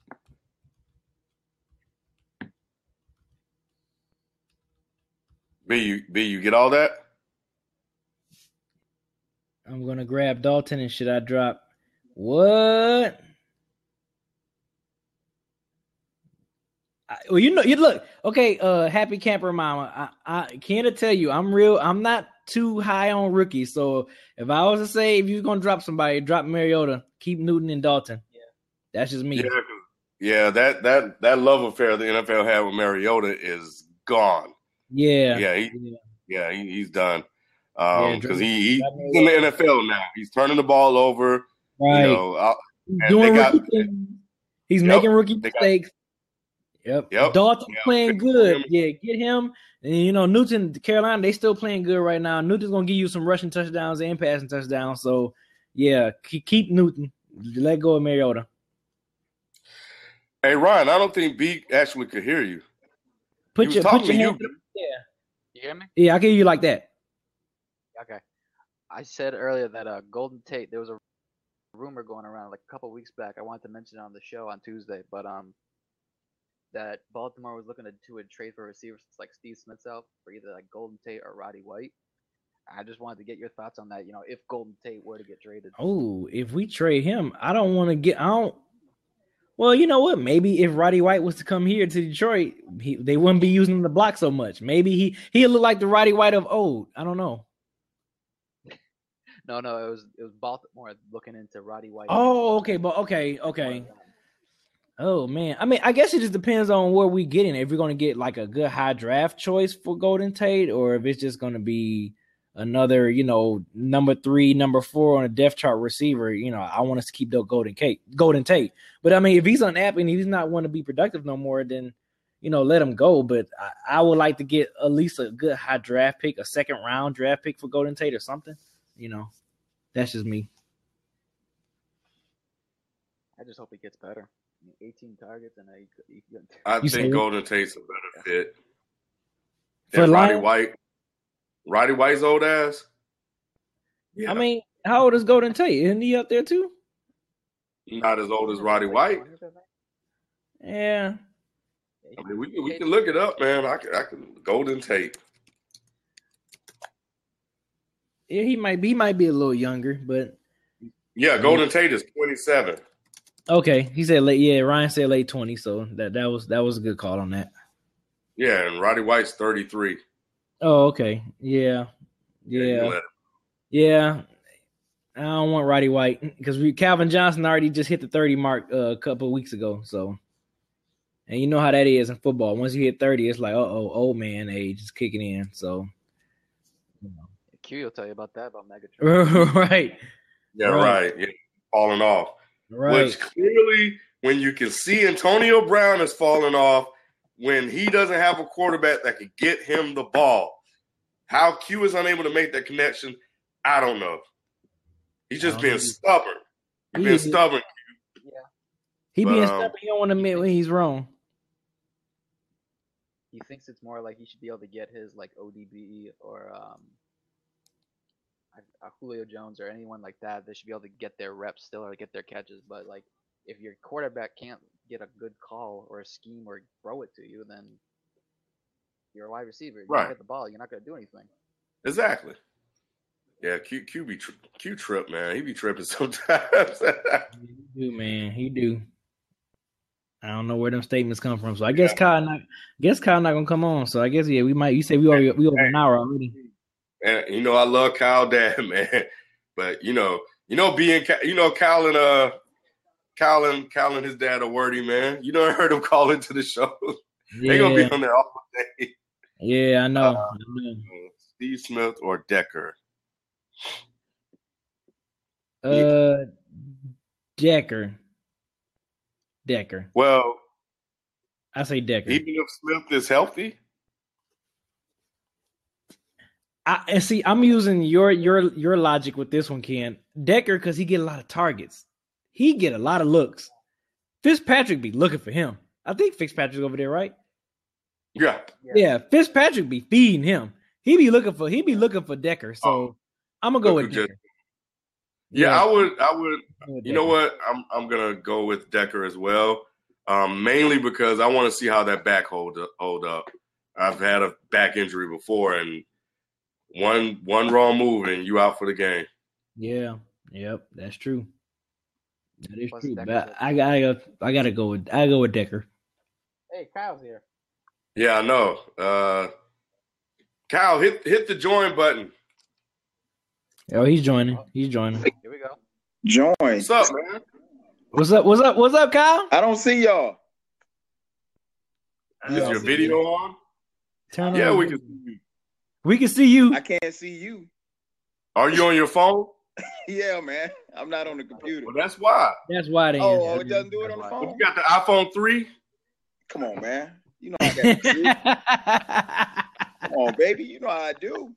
B, you, B, you get all that? I'm going to grab Dalton and should I drop what? I, well, you know, you look, okay, uh, Happy Camper Mama, I, I can't tell you, I'm real, I'm not too high on rookies. So if I was to say, if you're going to drop somebody, drop Mariota, keep Newton and Dalton. Yeah. That's just me. Yeah, yeah that, that, that love affair the N F L had with Mariota is gone. Yeah, yeah, he, yeah, yeah he, he's done because um, yeah, he, he's in the N F L now. He's turning the ball over. Right, you know, uh, he's doing got, rookie things. He's yep, making rookie mistakes. Got, yep, yep, Dalton yep. playing good. Yeah, get him. And you know, Newton, Carolina, they still playing good right now. Newton's gonna give you some rushing touchdowns and passing touchdowns. So yeah, keep Newton. Let go of Mariota. Hey Ryan, I don't think B actually could hear you. Put your put your hand. Yeah, You hear me? Yeah, I can hear you like that. Okay. I said earlier that uh, Golden Tate, there was a rumor going around like a couple weeks back. I wanted to mention it on the show on Tuesday, but um, that Baltimore was looking to do a trade for receivers like Steve Smith's out for either like Golden Tate or Roddy White. I just wanted to get your thoughts on that. You know, if Golden Tate were to get traded. Oh, if we trade him, I don't want to get. I don't. Well, you know what? Maybe if Roddy White was to come here to Detroit, he, they wouldn't be using the block so much. Maybe he he'd look like the Roddy White of old. I don't know. No, no, it was it was Baltimore looking into Roddy White. Oh, okay, but okay, okay. Oh man, I mean, I guess it just depends on where we get in. If we're going to get like a good high draft choice for Golden Tate, or if it's just going to be another, you know, number three, number four on a depth chart receiver. You know, I want us to keep the Golden Tate, Golden Tate. But I mean, if he's unhappy and he's not want to be productive no more, then you know, let him go. But I, I would like to get at least a good high draft pick, a second round draft pick for Golden Tate or something. You know, that's just me. I just hope he gets better. eighteen targets and he, he, he I You think say- Golden Tate's a better fit For than Roddy Lions? White. Roddy White's old ass. Yeah, I mean, how old is Golden Tate? Isn't he up there too? not as old as Roddy White. Yeah. I mean, we can, we can look it up, man. I can, I can Golden Tate. Yeah, he might be he might be a little younger, but Yeah, Golden Tate is twenty-seven. okay. He said late yeah, Ryan said late twenty, so that, that was that was a good call on that. Yeah, and Roddy White's thirty-three. Oh, okay. Yeah. you Yeah. let him. Yeah. I don't want Roddy White because we Calvin Johnson already just hit the thirty mark uh, a couple of weeks ago. So, and you know how that is in football. Once you hit thirty, it's like, uh oh, old man age is kicking in. So, you Q will tell you about that about Megatron. know. right, Yeah, Right. right. Yeah, falling off. right. Which clearly, when you can see Antonio Brown is falling off, when he doesn't have a quarterback that can get him the ball, how Q is unable to make that connection, I don't know. He's just Um, being stubborn. He's he being is. stubborn. He but, being um, stubborn. He don't want to admit when he's wrong. He thinks it's more like he should be able to get his like O D B or um, uh, Julio Jones or anyone like that. They should be able to get their reps still or get their catches. But like, if your quarterback can't get a good call or a scheme or throw it to you, then you're a wide receiver. You Right. get the ball, you're not going to do anything. Exactly. Yeah, Q Q be tri- Q trip, man. He be tripping sometimes. He do, man. He do. I don't know where them statements come from. So I guess Kyle not. Guess Kyle not gonna come on. So I guess yeah, we might. You say we already we over an hour already. And you know, I love Kyle Dad, man. But you know, you know, being you know, Kyle and uh, Kyle and Kyle and his dad are wordy, man. You know, I heard him call into the show. Yeah, They gonna be on there all day. yeah, I know. Uh, I know. Steve Smith or Decker. Uh, Decker. Decker. Well, I say Decker. even if Smith is healthy, I and see. I'm using your your your logic with this one, Ken. Decker because he get a lot of targets. He get a lot of looks. Fitzpatrick be looking for him. I think Fitzpatrick's over there, right? yeah, Yeah, Fitzpatrick be feeding him. He be looking for he be looking for Decker. So Oh, I'm gonna go look with who Decker. yeah, I would, I would. I'm going with You know Decker. what? I'm I'm gonna go with Decker as well. Um, mainly because I want to see how that back hold hold up. I've had a back injury before, and one one wrong move and you out for the game. Yeah, yep, that's true. That is Plus true. Decker's But a- I gotta I gotta go with I go with Decker. Hey, Kyle's here. Yeah, I know. Uh, Kyle, hit hit the join button. Oh, he's joining. He's joining. Here we go. Join. What's up, man? What's up? What's up? What's up, Kyle? I don't see y'all. Is Yeah. your video on? Turn Yeah, on. we can. We can see you. I can't see you. Are you on your phone? Yeah, man. I'm not on the computer. Well, that's why. That's why they. Oh, oh, it doesn't do it on the But phone? you got the iPhone three. Come on, man. You know I got to see. Come on, baby. You know how I do.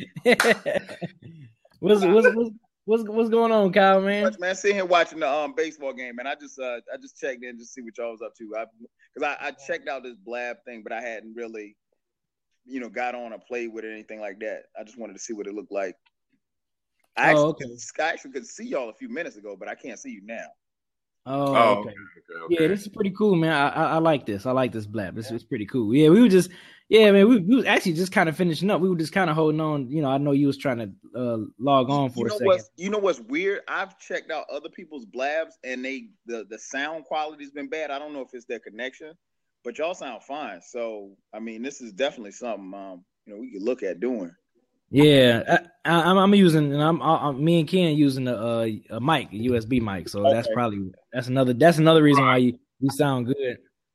what's, what's what's what's what's going on, Kyle, man? Much, man. Sitting here watching the um baseball game, man. I just uh I just checked in just to see what y'all was up to. I because I, I checked out this Blab thing, but I hadn't really you know, got on or played with it or anything like that. I just wanted to see what it looked like. I Oh, actually, okay. could, I actually could see y'all a few minutes ago, but I can't see you now. Oh, Oh, okay. okay, okay, Yeah, okay. this is pretty cool, man. I, I I like this. I like this blab. This is pretty cool. Yeah, we were just, yeah, man. We, we was actually just kind of finishing up. We were just kind of holding on. You know, I know you was trying to uh, log on for You a know second. what's you know what's weird? I've checked out other people's blabs, and they the the sound quality's been bad. I don't know if it's their connection, but y'all sound fine. So I mean, this is definitely something um you know we could look at doing. Yeah, I, I, I'm I'm using, and I'm, I'm me and Ken using a, a, a mic, a U S B mic. So that's Okay. probably that's another that's another reason why you, you sound good.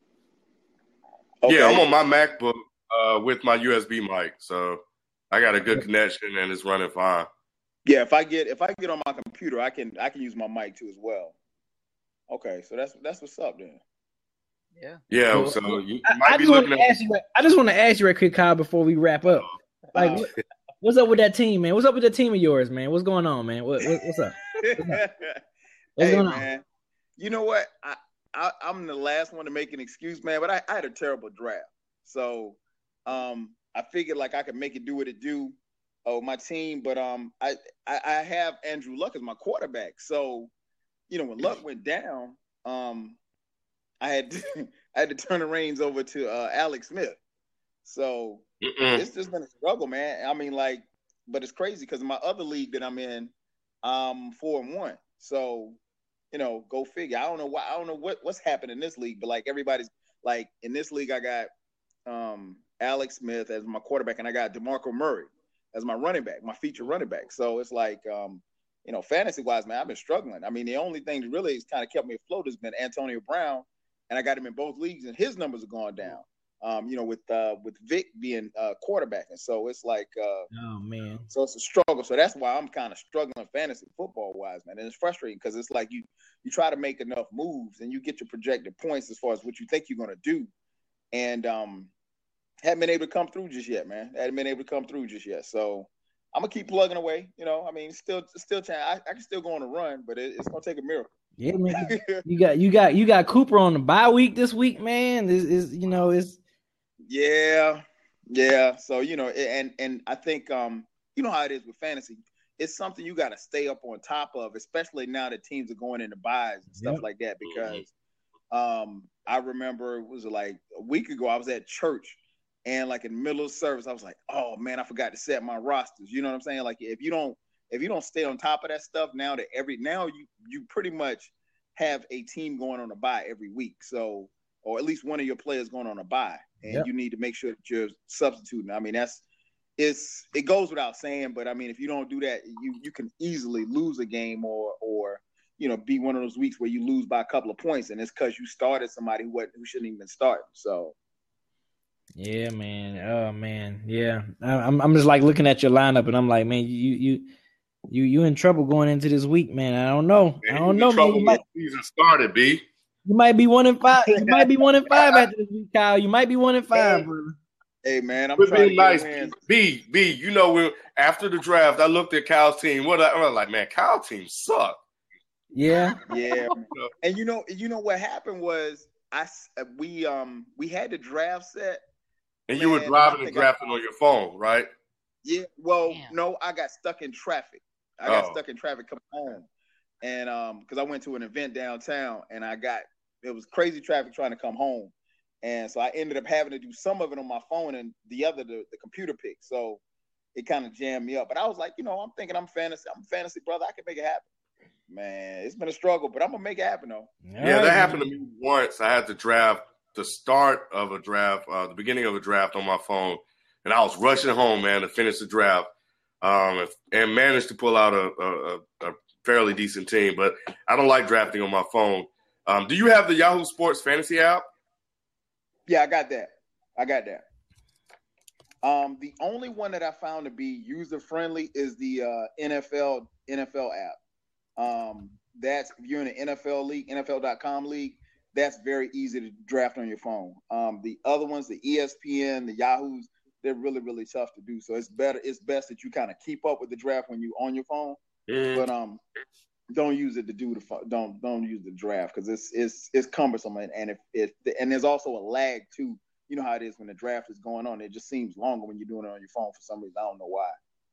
Okay. Yeah, I'm on my MacBook uh, with my U S B mic, so I got a good connection and it's running fine. Yeah, if I get if I get on my computer, I can I can use my mic too as well. Okay, so that's that's what's up then. Yeah. Yeah, Well, so you I, might I be just want looking to at. ask you. I just want to ask you right quick, Kyle, before we wrap up. Like, Uh, what, what's up with that team, man? What's up with that team of yours, man? What's going on, man? What, what what's up? What's, up? What's hey going man, you know what? I, I I'm the last one to make an excuse, man. But I, I had a terrible draft, so um I figured like I could make it do what it do. Oh, my team, but um I, I I have Andrew Luck as my quarterback, so you know when Luck went down, um I had to, I had to turn the reins over to uh, Alex Smith. So Mm-mm. it's just been a struggle, man. I mean, like, but it's crazy because in my other league that I'm in, um, four and one. So, you know, go figure. I don't know why. I don't know what what's happened in this league, but like everybody's like in this league, I got um, Alex Smith as my quarterback, and I got DeMarco Murray as my running back, my feature running back. So it's like, um, you know, fantasy wise, man, I've been struggling. I mean, the only thing that really has kind of kept me afloat has been Antonio Brown, and I got him in both leagues, and his numbers are going down. Um, you know, with uh, with Vic being uh, quarterback, and so it's like, uh, Oh man, so it's a struggle. So that's why I'm kind of struggling fantasy football wise, man. And it's frustrating because it's like you you try to make enough moves, and you get your projected points as far as what you think you're going to do, and um, haven't been able to come through just yet, man. Haven't been able to come through just yet. So I'm gonna keep plugging away. You know, I mean, still, still, I, I can still go on a run, but it, it's gonna take a miracle. yeah, man. You got you got you got Cooper on the bye week this week, man. Is is you know is yeah, yeah. So you know, and and I think um, you know how it is with fantasy. It's something you got to stay up on top of, especially now that teams are going into buys and stuff Yep. like that. Because um, I remember it was like a week ago. I was at church. And like in the middle of service, I was like, "Oh man, I forgot to set my rosters." You know what I'm saying? Like if you don't, if you don't stay on top of that stuff, now that every now you you pretty much have a team going on a bye every week. So, or at least one of your players going on a bye, and Yep. you need to make sure that you're substituting. I mean, that's it's it goes without saying, but I mean, if you don't do that, you you can easily lose a game or or you know be one of those weeks where you lose by a couple of points, and it's because you started somebody who who shouldn't even start. So. Yeah, man. Oh man, yeah. I, I'm I'm just like looking at your lineup, and I'm like, man, you you you you in trouble going into this week, man. I don't know. Man, I he don't was know, in man. trouble You when might the season started, B. you might be one in five. You might be one in five after this week, Kyle. You might be one in five, brother. Hey man, I'm We're trying to being get nice. a win. B, B, you know, when after the draft, I looked at Kyle's team. What I, I was like, man, Kyle's team sucked. Yeah. Yeah, and you know, you know what happened was I we um we had the draft set, and you were man, driving I and think I- drafting on your phone, right? Yeah, well, Damn. no, I got stuck in traffic. I got Oh. stuck in traffic coming home, and um, because I went to an event downtown, and I got it was crazy traffic trying to come home, and so I ended up having to do some of it on my phone, and the other the, the computer picked. So it kind of jammed me up. But I was like, you know, I'm thinking I'm fantasy, I'm a fantasy brother. I can make it happen. Man, it's been a struggle, but I'm gonna make it happen though. All Yeah, right, that happened man. to me once. I had to draft the start of a draft, uh, the beginning of a draft on my phone, and I was rushing home, man, to finish the draft, um, and managed to pull out a, a, a fairly decent team. But I don't like drafting on my phone. Um, do you have the Yahoo Sports Fantasy app? Yeah, I got that. I got that. Um, the only one that I found to be user friendly is the uh, N F L N F L app. Um, that's if you're in an N F L league, N F L dot com league, that's very easy to draft on your phone. Um, the other ones, the E S P N, the Yahoos, they're really, really tough to do. So it's better, it's best that you kind of keep up with the draft when you're on your phone. Mm. But um, don't use it to do the don't don't use the draft because it's it's it's cumbersome and, and if it and there's also a lag too you know how it is when the draft is going on. It just seems longer when you're doing it on your phone for some reason. I don't know why.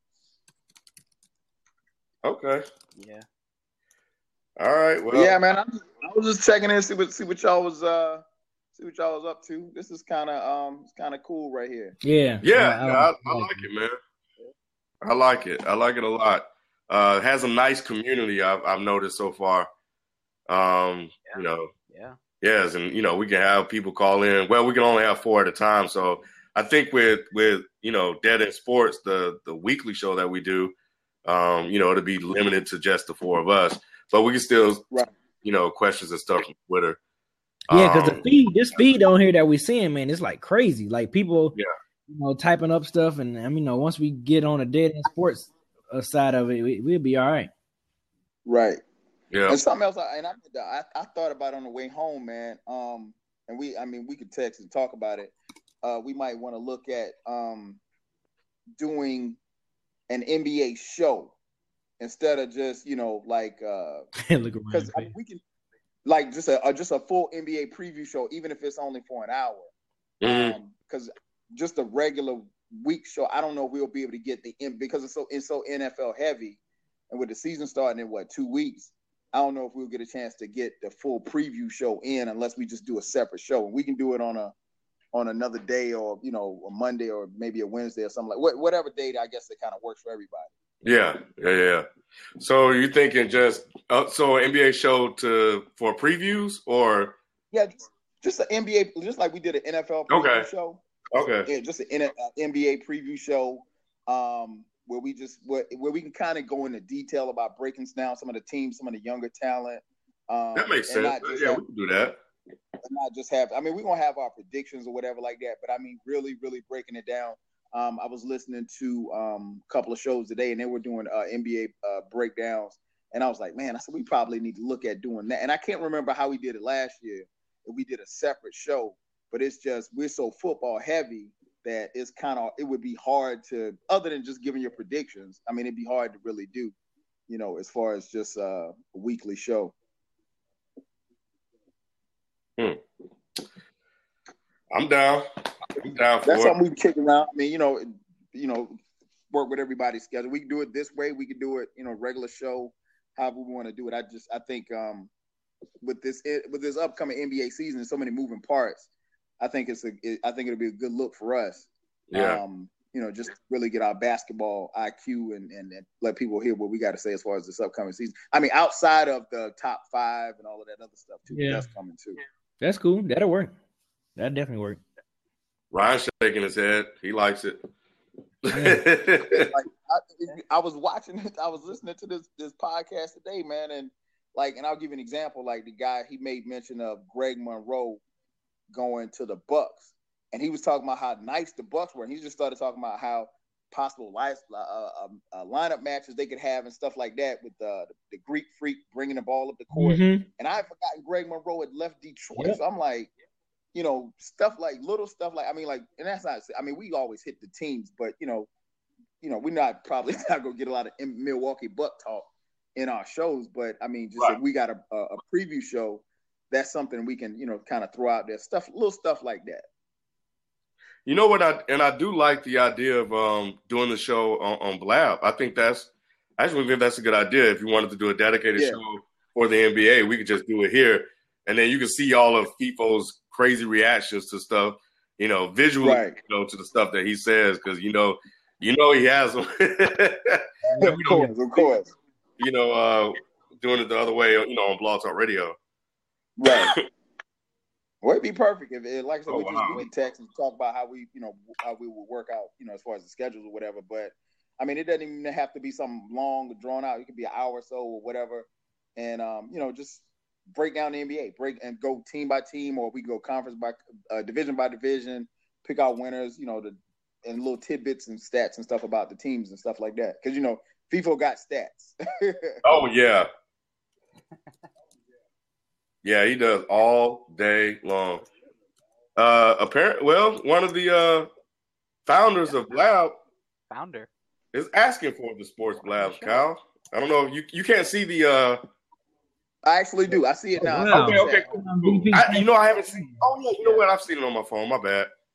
Okay. Yeah. All right. Well. Yeah, man. I'm just, I was just checking in, see what see what y'all was uh see what y'all was up to. This is kind of um it's kind of cool right here. Yeah. Yeah, I, I, yeah, I, I like it, man. I like it. I like it a lot. Uh, it has a nice community. I've I've noticed so far. Um, Yeah. you know. Yeah. Yes, and you know we can have people call in. Well, we can only have four at a time. So I think with with you know Dead End Sports, the the weekly show that we do, um, you know, it'll be limited to just the four of us. But we can still, Right. you know, questions and stuff from Twitter. Yeah, because Um, the feed, this feed on here that we're seeing, man, it's like crazy. Like people, Yeah. you know, typing up stuff, and I mean, you know, once we get on the Dead End Sports uh, side of it, we, we'll be all right. Right. yeah, And something else, I, and I, I I thought about on the way home, man. Um, and we, I mean, we could text and talk about it. Uh, we might want to look at um doing an N B A show instead of just you know like uh Look around. because I mean, we can like just a, a just a full N B A preview show, even if it's only for an hour. Mhm. Because um, just a regular week show, I don't know if we'll be able to get the because it's so it's so N F L heavy, and with the season starting in what two weeks, I don't know if we'll get a chance to get the full preview show in unless we just do a separate show, and we can do it on a on another day or you know a Monday or maybe a Wednesday or something like whatever day I guess it kind of works for everybody. yeah, yeah, yeah. So you thinking just uh, so N B A show to for previews or Yeah, just, just an N B A, just like we did an N F L preview Okay. show. okay? Yeah, just an N B A preview show um, where we just where, where we can kind of go into detail about breaking down some of the teams, some of the younger talent. Um, That makes and sense. not just Yeah, have, we can do that. and not just have. I mean, we're gonna have our predictions or whatever like that, but I mean, really, really breaking it down. Um, I was listening to um, a couple of shows today, and they were doing uh, N B A uh, breakdowns, and I was like, man, I said we probably need to look at doing that. And I can't remember how we did it last year. We did a separate show, but it's just we're so football heavy that it's kind of it would be hard to, other than just giving your predictions. I mean, it'd be hard to really do, you know, as far as just uh, a weekly show. Hmm. I'm down. I'm down for That's it. something we can kick around. I mean, you know, you know, work with everybody's schedule. We can do it this way. We can do it, you know, regular show, however we want to do it. I just, I think, um, with this, with this upcoming N B A season, and so many moving parts, I think it's a, it, I think it'll be a good look for us. Yeah. Um, you know, just really get our basketball I Q and, and, and let people hear what we got to say as far as this upcoming season. I mean, outside of the top five and all of that other stuff too. Yeah. That's coming too. That's cool. That'll work. That'll definitely work. Ryan's shaking his head. He likes it. Like I, I was watching it, I was listening to this this podcast today, man, and like, and I'll give you an example. Like the guy, he made mention of Greg Monroe going to the Bucks, and he was talking about how nice the Bucks were, and he just started talking about how possible life, uh, uh, uh, lineup matches they could have and stuff like that with uh, the, the Greek Freak bringing the ball up the court. Mm-hmm. And I had forgotten Greg Monroe had left Detroit, Yep. so I'm like, you know, stuff like little stuff like I mean, like, and that's not. I mean, we always hit the teams, but you know, you know, we're not probably not gonna get a lot of Milwaukee Buck talk in our shows. But I mean, just Right. if we got a, a preview show, that's something we can, you know, kind of throw out there. Stuff, little stuff like that. You know what? I and I do like the idea of um, doing the show on, on Blab. I think that's I actually think that's a good idea. If you wanted to do a dedicated Yeah. show for the N B A, we could just do it here, and then you can see all of FIFO's crazy reactions to stuff. You know, visually, Right. you know, to the stuff that he says, because you know, you know, he has them. Of course, of course. You know, uh, doing it the other way, you know, on Blog Talk Radio. Right. Well, it'd be perfect if, it, like I said, Oh, we just wow. we can text and talk about how we, you know, how we would work out, you know, as far as the schedules or whatever. But I mean, it doesn't even have to be something long, drawn out. It could be an hour or so or whatever, and um, you know, just break down the N B A, break and go team by team, or we can go conference by uh, division by division, pick out winners, you know, the and little tidbits and stats and stuff about the teams and stuff like that. Because you know, FIFO got stats. Oh yeah, yeah, he does all day long. Uh, apparently, well, one of the uh, founders of Blab Founder. is asking for the sports Blabs, Kyle. I don't know if you you can't see the. Uh, I actually do. I see it now. Wow. okay, okay, cool, cool. I, you know, I haven't seen. Oh yeah, you know what? I've seen it on my phone. My bad.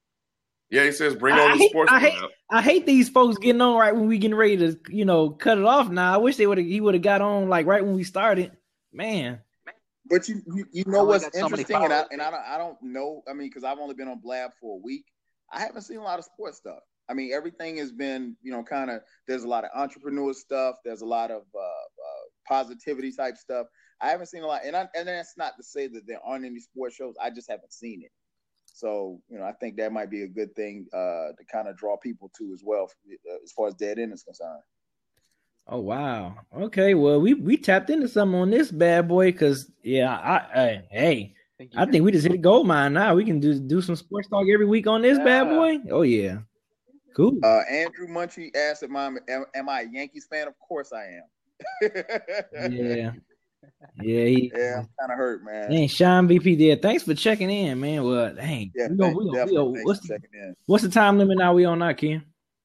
Yeah, he says bring on I the hate, sports. I hate, I hate these folks getting on right when we getting ready to, you know, cut it off. Now I wish they would have. He would have got on like right when we started. Man. But you, you, you know what's so interesting, and I and I don't, I don't know. I mean, because I've only been on Blab for a week. I haven't seen a lot of sports stuff. I mean, everything has been, you know, kind of. There's a lot of entrepreneur stuff. There's a lot of uh, uh, positivity type stuff. I haven't seen a lot, and I, and that's not to say that there aren't any sports shows. I just haven't seen it. So, you know, I think that might be a good thing uh, to kind of draw people to as well, uh, as far as Dead End is concerned. Oh wow. Okay. Well, we we tapped into something on this bad boy because yeah, I, I hey, Thank I think we just hit a gold mine now. We can do do some sports talk every week on this yeah. bad boy. Oh yeah. Cool. Uh, Andrew Munchie asked, "Am I am, am I a Yankees fan?" Of course I am. yeah. Yeah, he, yeah, I'm kind of hurt, man. Dang, Sean V P there. Thanks for checking in, man. Well, dang. Yeah, we thanks, go, we definitely go, we go. What's, for checking in. What's the time limit now we on now, Ken?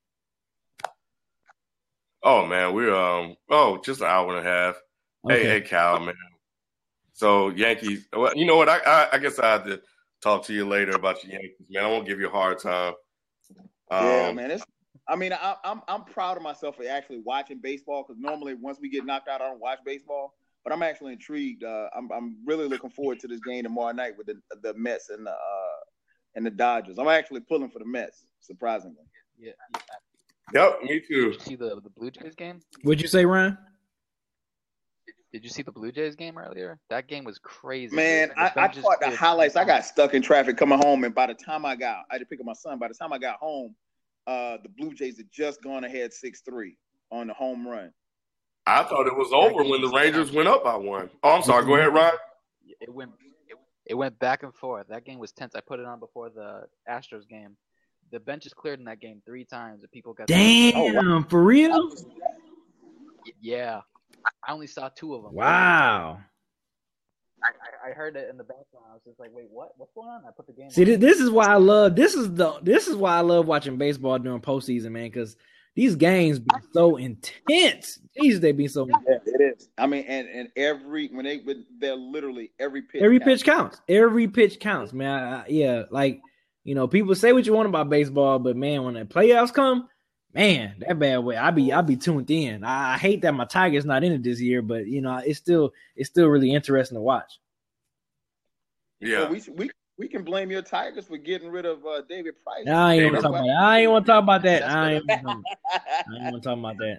Oh man, we're um oh just an hour and a half. Okay. Hey, hey, Cal, man. So Yankees. Well, you know what? I, I I guess I have to talk to you later about your Yankees, man. I won't give you a hard time. Um, yeah, man. It's. I mean, I, I'm I'm proud of myself for actually watching baseball because normally once we get knocked out, I don't watch baseball. But I'm actually intrigued. Uh, I'm I'm really looking forward to this game tomorrow night with the the Mets and the uh, and the Dodgers. I'm actually pulling for the Mets, surprisingly. Yeah. Yep, me too. Did you see the the Blue Jays game? What'd you say, Ryan? Did you see the Blue Jays game earlier? That game was crazy. Man, I, I caught the highlights. I got stuck in traffic coming home, and by the time I got, I had to pick up my son. By the time I got home, uh, the Blue Jays had just gone ahead six three on the home run. I thought it was over when the Rangers went up by one. Oh, I'm sorry. Go ahead, Ryan. It went it, it went back and forth. That game was tense. I put it on before the Astros game. The benches cleared in that game three times, and people got. Damn, oh, wow. For real? Yeah, I only saw two of them. Wow. I, I, I heard it in the background. I was just like, "Wait, what? What's going on?" I put the game. See, on. this is why I love this is the this is why I love watching baseball during postseason, man, because these games be so intense. Jeez, they be so. Yeah, it is. I mean, and, and every when they they're literally every pitch. Every counts. pitch counts. Every pitch counts, man. I, I, yeah, like you know, people say what you want about baseball, but man, when the playoffs come, man, that bad way. I be I be tuned in. I, I hate that my Tigers not in it this year, but you know, it's still it's still really interesting to watch. Yeah, well, we we we can blame your Tigers for getting rid of uh, David Price. No, I ain't want to talk about that. I ain't want to talk about that. I ain't want to talk about that.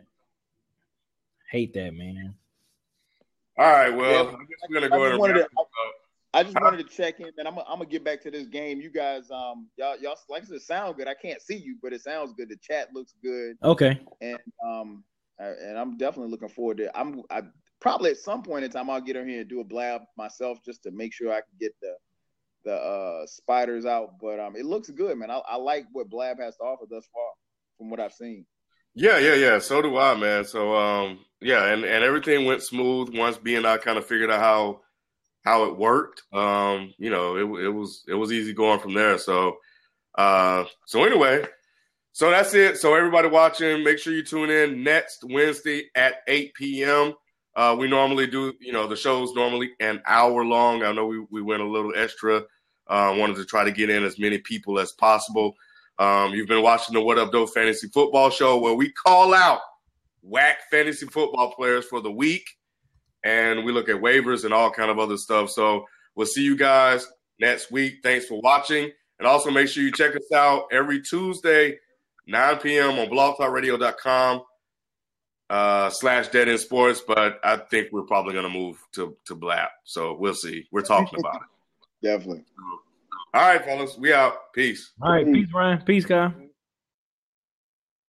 Hate that, man. All right, well, yeah, I guess we're gonna go ahead and. I just wanted to check in, and I'm, I'm gonna get back to this game. You guys, um, y'all, y'all, like I said, sound good. I can't see you, but it sounds good. The chat looks good. Okay. And um, and I'm definitely looking forward to it. I'm, I probably at some point in time I'll get on here and do a blab myself just to make sure I can get the the uh, spiders out. But um, it looks good, man. I, I like what Blab has to offer thus far, from what I've seen. Yeah, yeah, yeah. So do I, man. So um, yeah, and, and everything went smooth once B and I kind of figured out how. how it worked. Um, you know, it, it was, it was easy going from there. So, uh, so anyway, so that's it. So everybody watching, make sure you tune in next Wednesday at eight p.m. Uh, we normally do, you know, the show's normally an hour long. I know we, we went a little extra. Uh, wanted to try to get in as many people as possible. Um, you've been watching the What Up Doe Fantasy Football Show, where we call out whack fantasy football players for the week. And we look at waivers and all kind of other stuff. So we'll see you guys next week. Thanks for watching. And also make sure you check us out every Tuesday, nine p.m. on blog talk radio dot com uh, slash Dead End Sports. But I think we're probably going to move to, to Blab. So we'll see. We're talking about it. Definitely. All right, fellas. We out. Peace. All right. Peace, Ryan. Peace, Kyle.